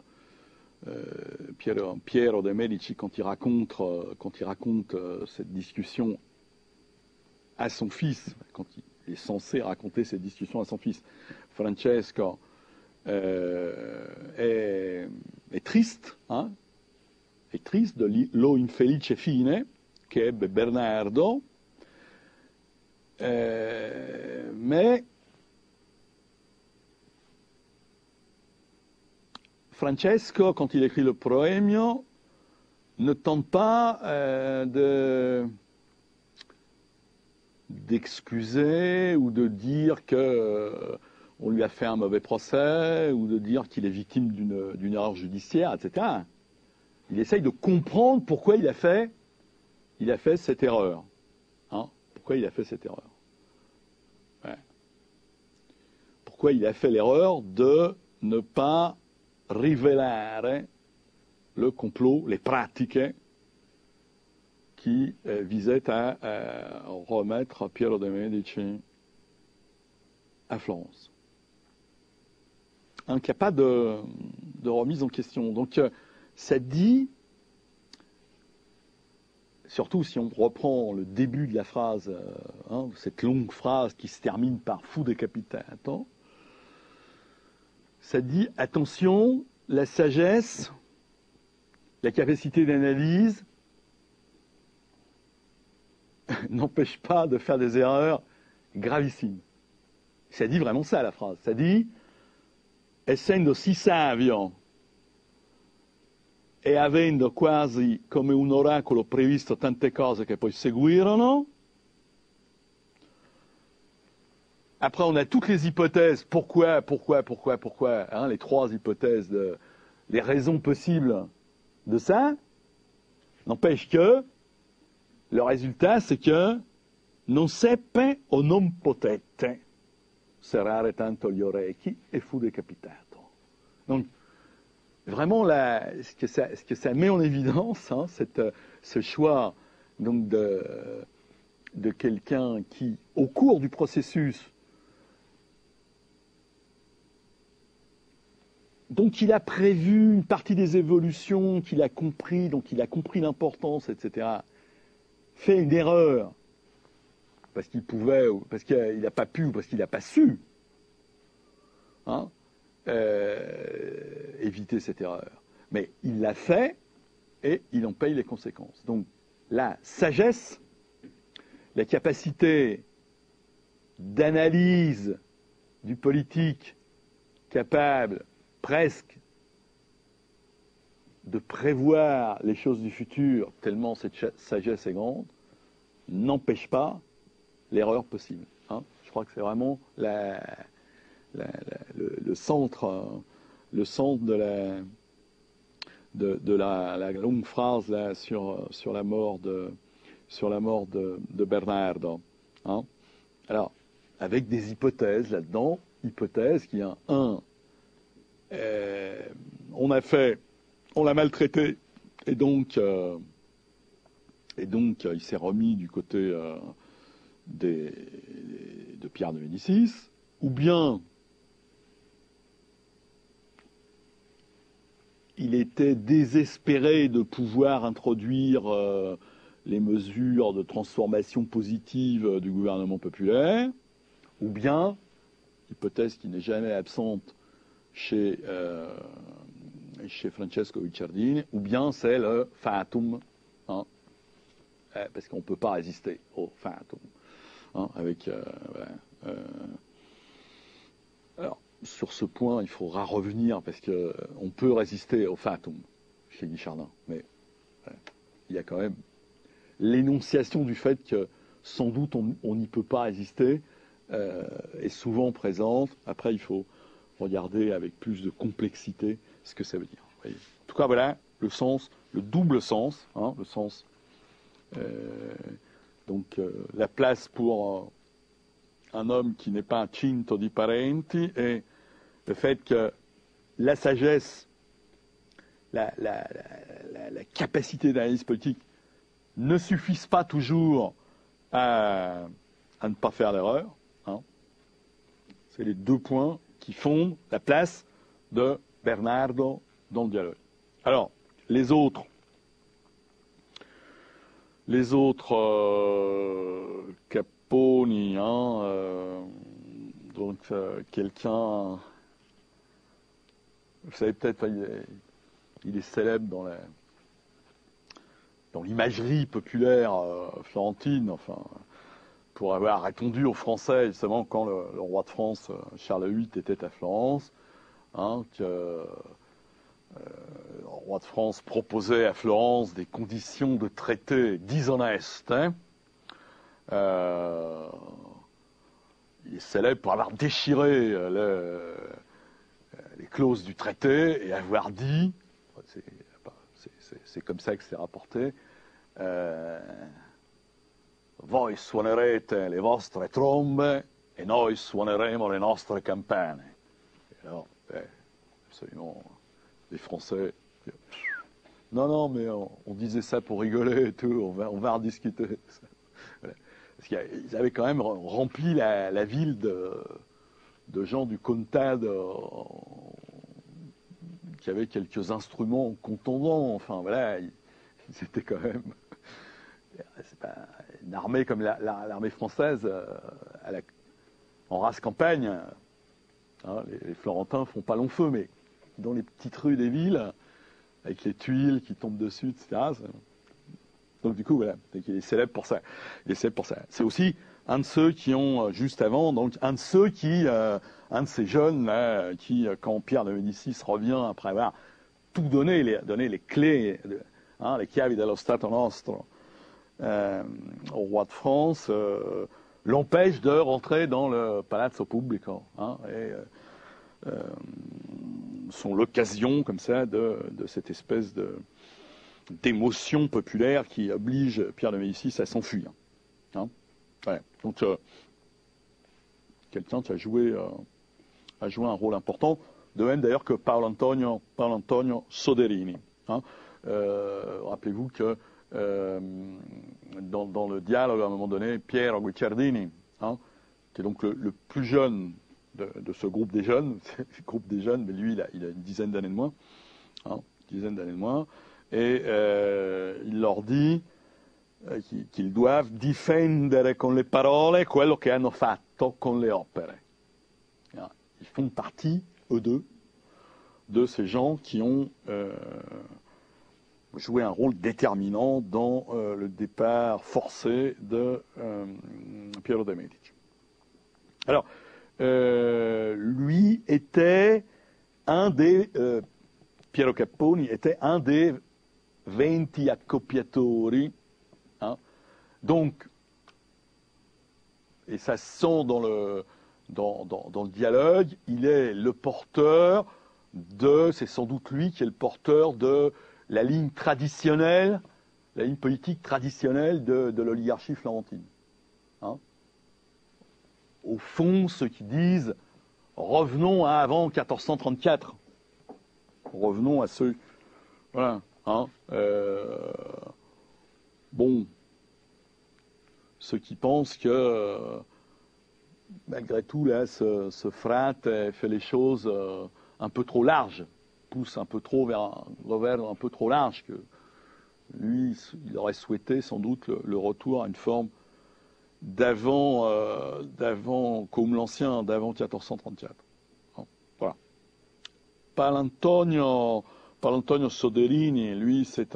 Piero de' Medici, quand il raconte cette discussion à son fils, quand il est censé raconter cette discussion à son fils, Francesco, est triste, hein, est triste de lo infelice fine che ebbe Bernardo, mais Francesco, quand il écrit le Proemio, ne tente pas d'excuser ou de dire que on lui a fait un mauvais procès ou de dire qu'il est victime d'une erreur judiciaire, etc. Il essaye de comprendre pourquoi il a fait cette erreur. Hein, pourquoi il a fait cette erreur. Ouais. Pourquoi il a fait l'erreur de ne pas rivelare le complot, les pratiques qui visaient à remettre Piero de' Medici à Florence. Hein, qu'il n'y a pas de remise en question. Donc, ça dit, surtout si on reprend le début de la phrase, hein, cette longue phrase qui se termine par « fou décapitato », ça dit, attention, la sagesse, la capacité d'analyse n'empêche pas de faire des erreurs gravissimes. Ça dit vraiment ça, la phrase. Ça dit, essendo si savio e avendo quasi come un oracolo previsto tante cose che poi seguirono. Après, on a toutes les hypothèses. Pourquoi, hein, les trois hypothèses, les raisons possibles de ça. N'empêche que le résultat, c'est que non seppe o non potette serrare tanto gli orecchi e fu decapitato. Donc, vraiment, ce que ça met en évidence, hein, ce choix donc de quelqu'un qui, au cours du processus, donc il a prévu une partie des évolutions qu'il a compris, donc il a compris l'importance, etc., fait une erreur parce qu'il pouvait, parce qu'il n'a pas pu, ou parce qu'il n'a pas su, hein, éviter cette erreur. Mais il l'a fait et il en paye les conséquences. Donc la sagesse, la capacité d'analyse du politique capable presque de prévoir les choses du futur, tellement cette sagesse est grande, n'empêche pas l'erreur possible. Hein. Je crois que c'est vraiment le centre de la longue phrase là, sur la mort de Bernardo. Hein. Alors, avec des hypothèses là-dedans, hypothèses qui a on l'a maltraité et donc il s'est remis du côté de Pierre de Médicis, ou bien il était désespéré de pouvoir introduire les mesures de transformation positive du gouvernement populaire, ou bien, hypothèse qui n'est jamais absente chez Francesco Guicciardini, ou bien c'est le fatum, hein, parce qu'on ne peut pas résister au fatum. Hein, avec, voilà, alors, sur ce point, il faudra revenir, parce qu'on peut résister au fatum chez Guicciardin, mais il y a quand même l'énonciation du fait que sans doute on n'y peut pas résister est souvent présente. Après, il faut regarder avec plus de complexité ce que ça veut dire. Voyez. En tout cas, voilà le sens, le double sens, hein, le sens. Donc, la place pour un homme qui n'est pas un cinto di parenti et le fait que la sagesse, la capacité d'analyse politique ne suffisent pas toujours à ne pas faire l'erreur. Hein. C'est les deux points qui fondent la place de Bernardo dans le dialogue. Alors, les autres Capponi, hein, donc quelqu'un, vous savez peut-être, il est célèbre dans l'imagerie populaire florentine, enfin, pour avoir répondu aux Français, justement, quand le roi de France, Charles VIII, était à Florence, hein, que le roi de France proposait à Florence des conditions de traité dishonestes. Hein. Il est célèbre pour avoir déchiré les clauses du traité et avoir dit, c'est comme ça que c'est rapporté, voi suonerete le vostre trombe e noi suoneremo le nostre campane. Et alors, absolument, les Français, non, mais on disait ça pour rigoler et tout, on va en discuter. Voilà. Parce qu'ils avaient quand même rempli la ville de gens du Contade qui avaient quelques instruments contondants. Enfin, voilà, ils étaient quand même... C'est pas une armée comme l'armée française en race campagne. Hein, les Florentins font pas long feu, mais dans les petites rues des villes, avec les tuiles qui tombent dessus, etc. Donc du coup, voilà, il est célèbre pour ça. C'est aussi un de ceux qui ont, juste avant, donc un de ces jeunes là, qui, quand Pierre de Médicis revient après avoir tout donné, les clés, les chiavi dello Stato Nostro, au roi de France, l'empêche de rentrer dans le Palazzo Pubblico, sont l'occasion comme ça de cette espèce d'émotion populaire qui oblige Pierre de Médicis à s'enfuir. Hein. Ouais. Donc quelqu'un qui a joué un rôle important, de même d'ailleurs que Paolo Antonio Soderini. Hein. Rappelez-vous que dans le dialogue, à un moment donné, Piero Guicciardini, hein, qui est donc le plus jeune de ce groupe des jeunes, mais lui, il a une dizaine d'années de moins, et il leur dit qu'ils doivent difendere con le parole quello che hanno fatto con le opere. Ils font partie, eux deux, de ces gens qui ont joué un rôle déterminant dans le départ forcé de Piero de' Medici. Alors, lui était Piero Capponi était un des 20 accoppiatori. Hein. Donc, et ça se sent dans le dialogue, il est le porteur c'est sans doute lui qui est le porteur de la ligne traditionnelle, la ligne politique traditionnelle de l'oligarchie florentine. Hein. Au fond, ceux qui disent revenons à avant 1434. Revenons à ceux. Voilà. Hein, bon. Ceux qui pensent que, malgré tout, là, ce frate fait les choses un peu trop larges, pousse un peu trop vers un revers un peu trop large, que lui, il aurait souhaité sans doute le retour à une forme d'avant, comme l'ancien, d'avant 1434. Voilà. Paolo Antonio Soderini, lui, c'est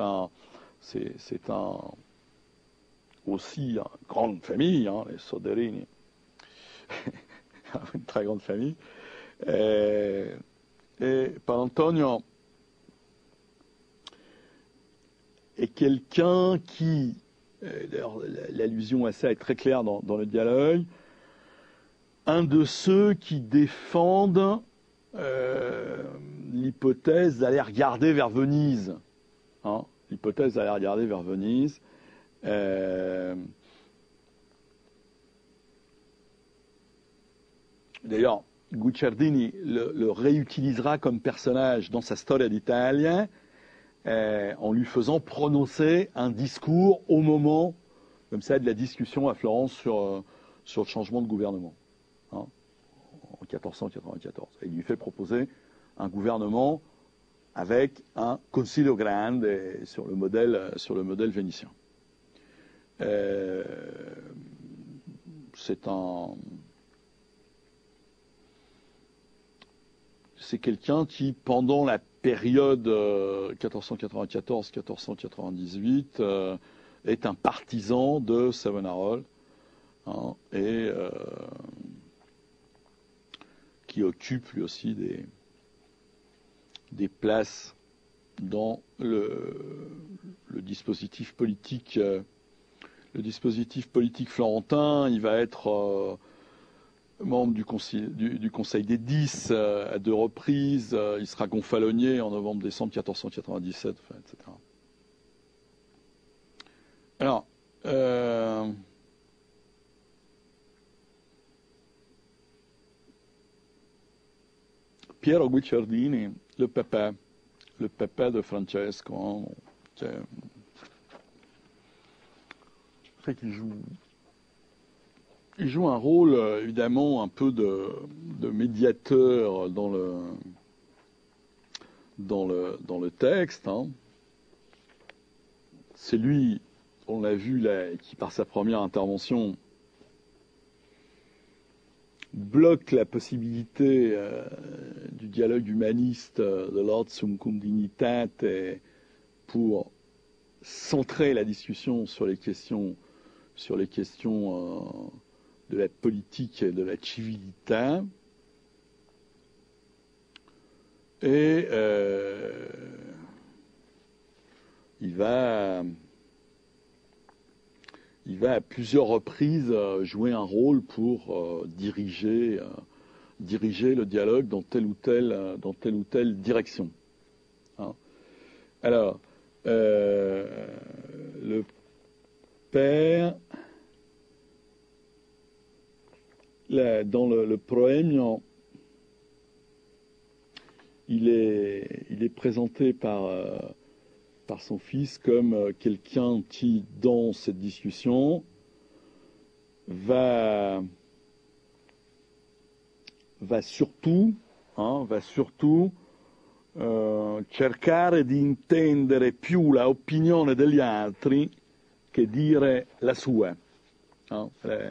aussi une grande famille, hein, les Soderini, une très grande famille. Et Paolo Antonio est quelqu'un qui, d'ailleurs l'allusion à ça est très claire dans le dialogue, un de ceux qui défendent l'hypothèse d'aller regarder vers Venise. Hein, l'hypothèse d'aller regarder vers Venise. D'ailleurs, Guicciardini le réutilisera comme personnage dans sa Storia d'Italia en lui faisant prononcer un discours au moment, comme ça, de la discussion à Florence sur le changement de gouvernement, hein, en 1494. Et il lui fait proposer un gouvernement avec un Consiglio Grande sur le modèle vénitien. C'est quelqu'un qui, pendant la période 1494-1498 est un partisan de Savonarola, hein, et qui occupe lui aussi des places dans le dispositif politique florentin. Il va être membre du Conseil des 10 à 2 reprises. Il sera gonfalonier en novembre-décembre 1497, enfin, etc. Alors, Piero Guicciardini, le papa de Francesco, hein, il joue un rôle évidemment un peu de médiateur dans le texte, hein. C'est lui, on l'a vu là, qui par sa première intervention bloque la possibilité du dialogue humaniste de l'Orsum cum dignitate pour centrer la discussion sur les questions de la politique et de la civiltà. Et il va à plusieurs reprises jouer un rôle pour diriger le dialogue dans telle ou telle direction. Hein. Alors, le père, là, dans le Proemio, il est présenté par son fils comme quelqu'un qui, dans cette discussion, va surtout cercare di intendere più la opinione degli altri che dire la sua. Hein,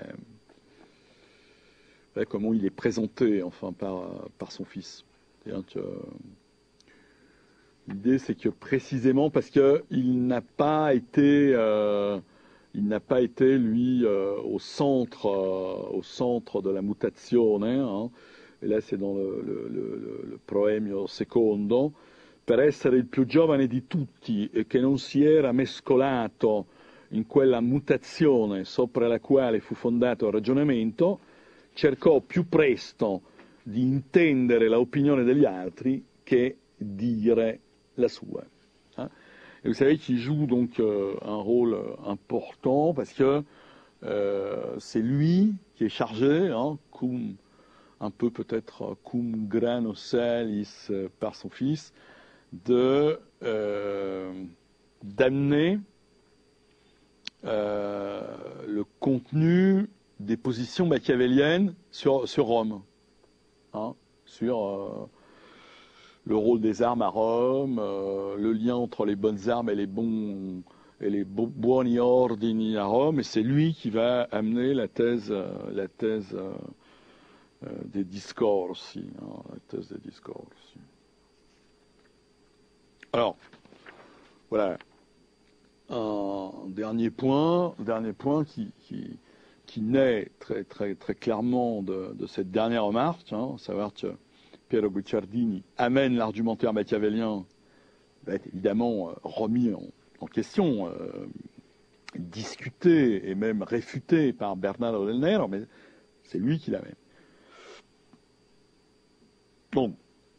voilà comment il est présenté, enfin, par son fils. C'est-à-dire que l'idée, c'est que précisément parce qu'il n'a pas été, lui, au centre de la mutazione, hein. Et là c'est dans le Proemio secondo, per essere il più giovane di tutti e che non si era mescolato in quella mutazione sopra la quale fu fondato il ragionamento, cercò più presto di intendere l'opinione degli altri che dire la sua. Hein. Et vous savez qu'il joue donc un rôle important parce que c'est lui qui est chargé, hein, un peu peut-être cum grano salis par son fils, d'amener le contenu des positions machiavéliennes sur Rome, hein, sur le rôle des armes à Rome, le lien entre les bonnes armes et les buoni ordini à Rome, et c'est lui qui va amener la thèse des discorsi, hein, la thèse des discorsi. Alors, voilà, un dernier point qui naît très, très, très clairement de cette dernière remarque, hein, à savoir que Piero Guicciardini amène l'argumentaire machiavélien, va être évidemment remis en question, discuté et même réfuté par Bernardo del Nero, mais c'est lui qui l'amène. Bon,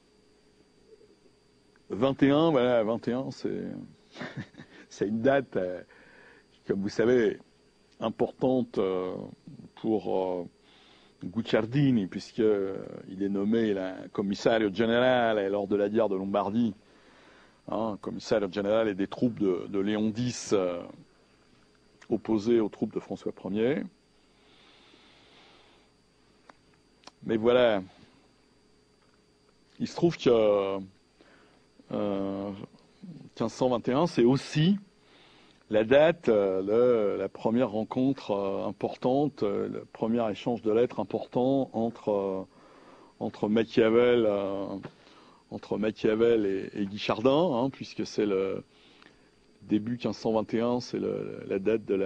21, voilà, 21, c'est une date, comme vous savez, importante pour Guicciardini, puisqu'il est nommé commissario generale lors de la guerre de Lombardie, hein, commissario generale des troupes de Léon X opposées aux troupes de François Ier. Mais voilà, il se trouve que 1521, c'est aussi la date de la première rencontre importante, le premier échange de lettres important entre Machiavel entre Machiavel et Guichardin, hein, puisque c'est le début 1521, c'est la date de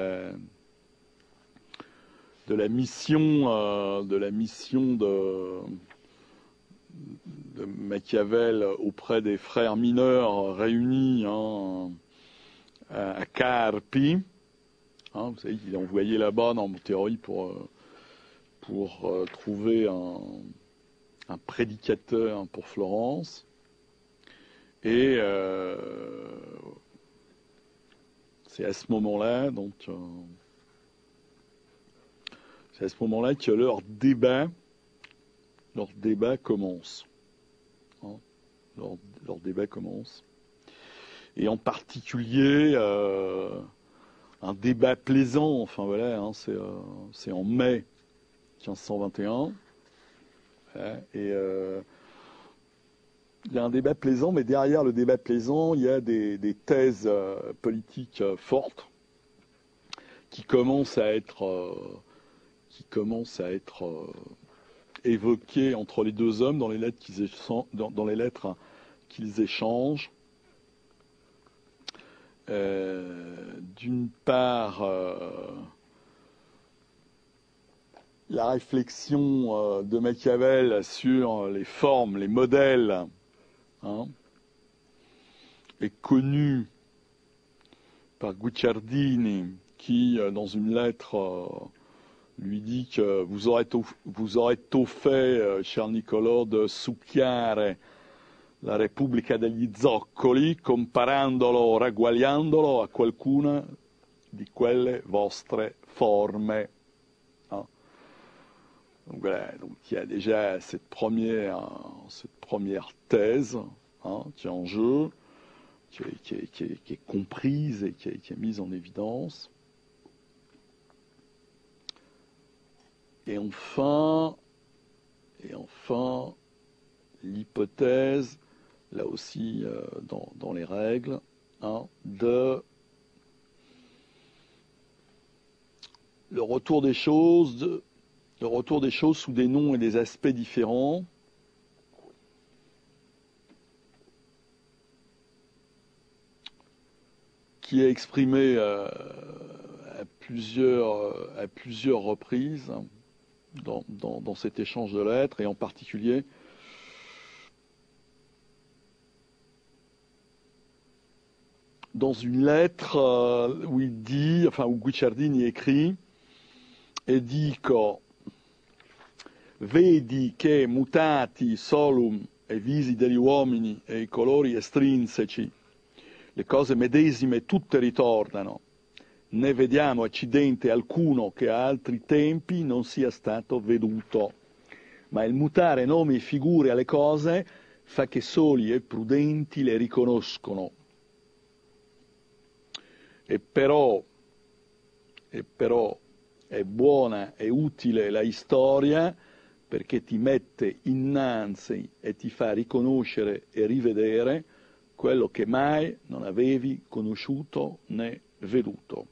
la mission de Machiavel auprès des frères mineurs réunis, hein, à Carpi. Hein, vous savez qu'il est envoyé là-bas, en théorie, pour trouver un prédicateur pour Florence. Et c'est à ce moment-là, donc, c'est à ce moment-là que leur débat commence. Hein, leur débat commence. Et en particulier, un débat plaisant, enfin voilà, hein, c'est en mai 1521. Voilà, et il y a un débat plaisant, mais derrière le débat plaisant, il y a des thèses politiques fortes qui commencent à être évoquées entre les deux hommes dans les lettres qu'ils échangent. D'une part, la réflexion de Machiavel sur les formes, les modèles, hein, est connue par Guicciardini, qui, dans une lettre, lui dit que vous aurez tôt fait, cher Niccolò, de succhiare la Repubblica degli Zoccoli, comparandolo, ragguagliandolo a qualcuna di quelle vostre forme. Hein? Donc voilà, donc il y a déjà cette première thèse, hein, qui est en jeu, qui est comprise et qui est mise en évidence. Et enfin, l'hypothèse, là aussi dans les règles, hein, de le retour des choses sous des noms et des aspects différents, qui est exprimé à plusieurs reprises dans cet échange de lettres, et en particulier dans une lettre où il dit, enfin où Guicciardini écrit, e dico, vedi che mutati solum e visi degli uomini e i colori estrinseci, le cose medesime tutte ritornano, ne vediamo accidente alcuno che a altri tempi non sia stato veduto, ma il mutare nomi e figure alle cose fa che soli e prudenti le riconoscono. E però è buona e utile la storia perché ti mette innanzi e ti fa riconoscere e rivedere quello che mai non avevi conosciuto né veduto.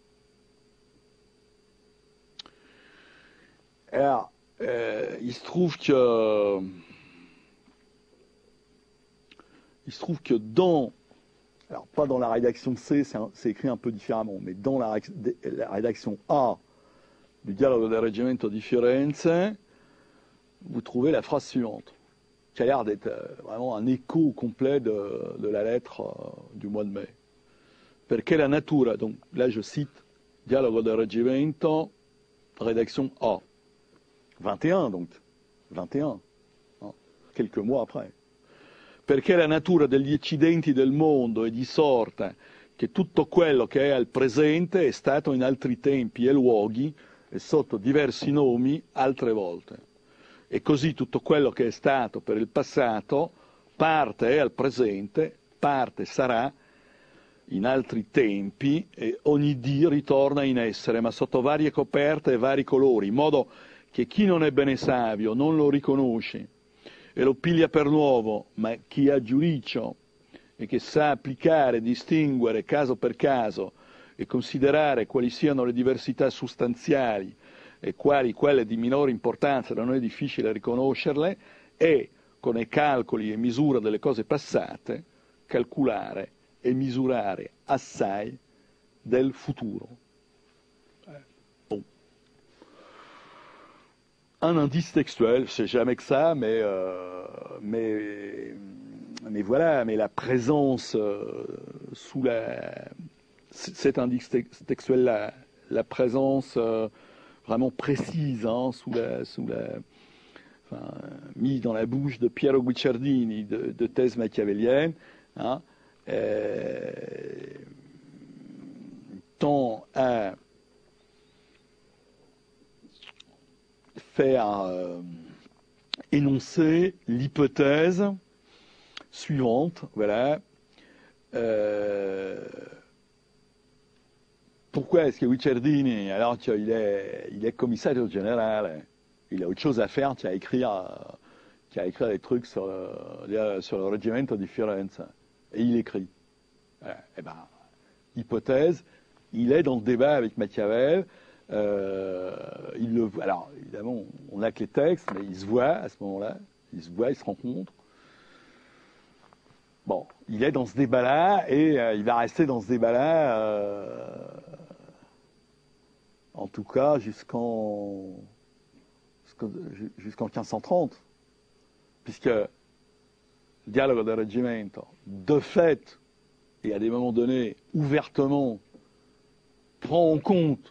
Alors, il se trouve que dans, alors pas dans la rédaction C, c'est écrit un peu différemment, mais dans la rédaction A du Dialogo del Reggimento di Firenze, vous trouvez la phrase suivante, qui a l'air d'être vraiment un écho complet de la lettre du mois de mai. Perché la natura, donc là je cite Dialogo del Reggimento, rédaction A. 21 donc, 21, hein, quelques mois après. Perché la natura degli accidenti del mondo è di sorta che tutto quello che è al presente è stato in altri tempi e luoghi e sotto diversi nomi altre volte. E così tutto quello che è stato per il passato parte è al presente, parte sarà in altri tempi e ogni dì ritorna in essere, ma sotto varie coperte e vari colori, in modo che chi non è bene savio non lo riconosce e lo piglia per nuovo, ma chi ha giudizio e che sa applicare, distinguere caso per caso e considerare quali siano le diversità sostanziali e quali quelle di minore importanza, da noi è difficile riconoscerle, è con i calcoli e misura delle cose passate, calculare et misurare assai del futuro. Bon. Un indice textuel, c'est jamais que ça, mais voilà, mais la présence sous cet indice textuel-là, la présence vraiment précise, hein, mis dans la bouche de Piero Guicciardini de thèse machiavélienne, hein, tend à faire énoncer l'hypothèse suivante, voilà. Pourquoi est-ce que Guicciardini, alors qu'il est commissaire général, il a autre chose à faire qu'à écrire des trucs sur le Reggimento di Firenze, et il écrit. Voilà. Eh ben, hypothèse, il est dans le débat avec Machiavel. Alors, évidemment, on n'a que les textes, mais ils se voient à ce moment-là. Ils se rencontrent. Bon, il est dans ce débat-là, et il va rester dans ce débat-là, en tout cas, jusqu'en 1530. Puisque le dialogue del Reggimento, de fait, et à des moments donnés, ouvertement, prend en compte,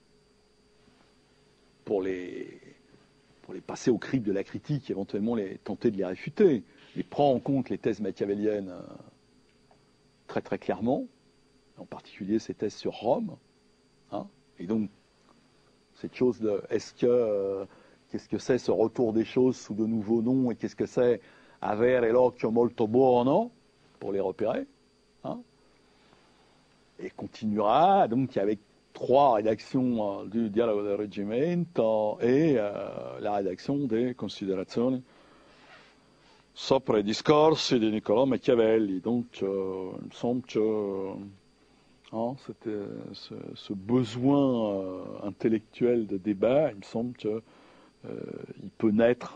pour les passer au crible de la critique, éventuellement tenter de les réfuter, mais prend en compte les thèses machiavéliennes très très clairement, en particulier ces thèses sur Rome, hein, et donc cette chose de qu'est-ce que c'est ce retour des choses sous de nouveaux noms, et qu'est-ce que c'est avere l'occhio molto buono, pour les repérer, hein, et continuera donc avec 3 rédactions du Dialogo del Reggimento et la rédaction des Considerazioni sopra i discorsi di Niccolò Machiavelli. Donc, il me semble que ce besoin intellectuel de débat, il me semble que il peut naître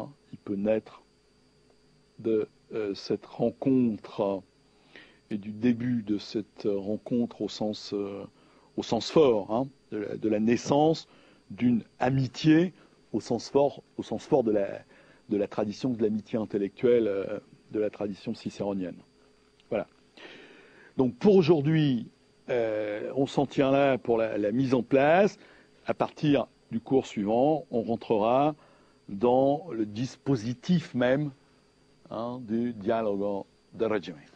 de cette rencontre et du début de cette rencontre au sens fort, hein, de la naissance d'une amitié au sens fort de la tradition de l'amitié intellectuelle de la tradition cicéronienne. Voilà. Donc pour aujourd'hui, on s'en tient là pour la mise en place. À partir du cours suivant, on rentrera dans le dispositif même, hein, du Dialogo del Reggimento.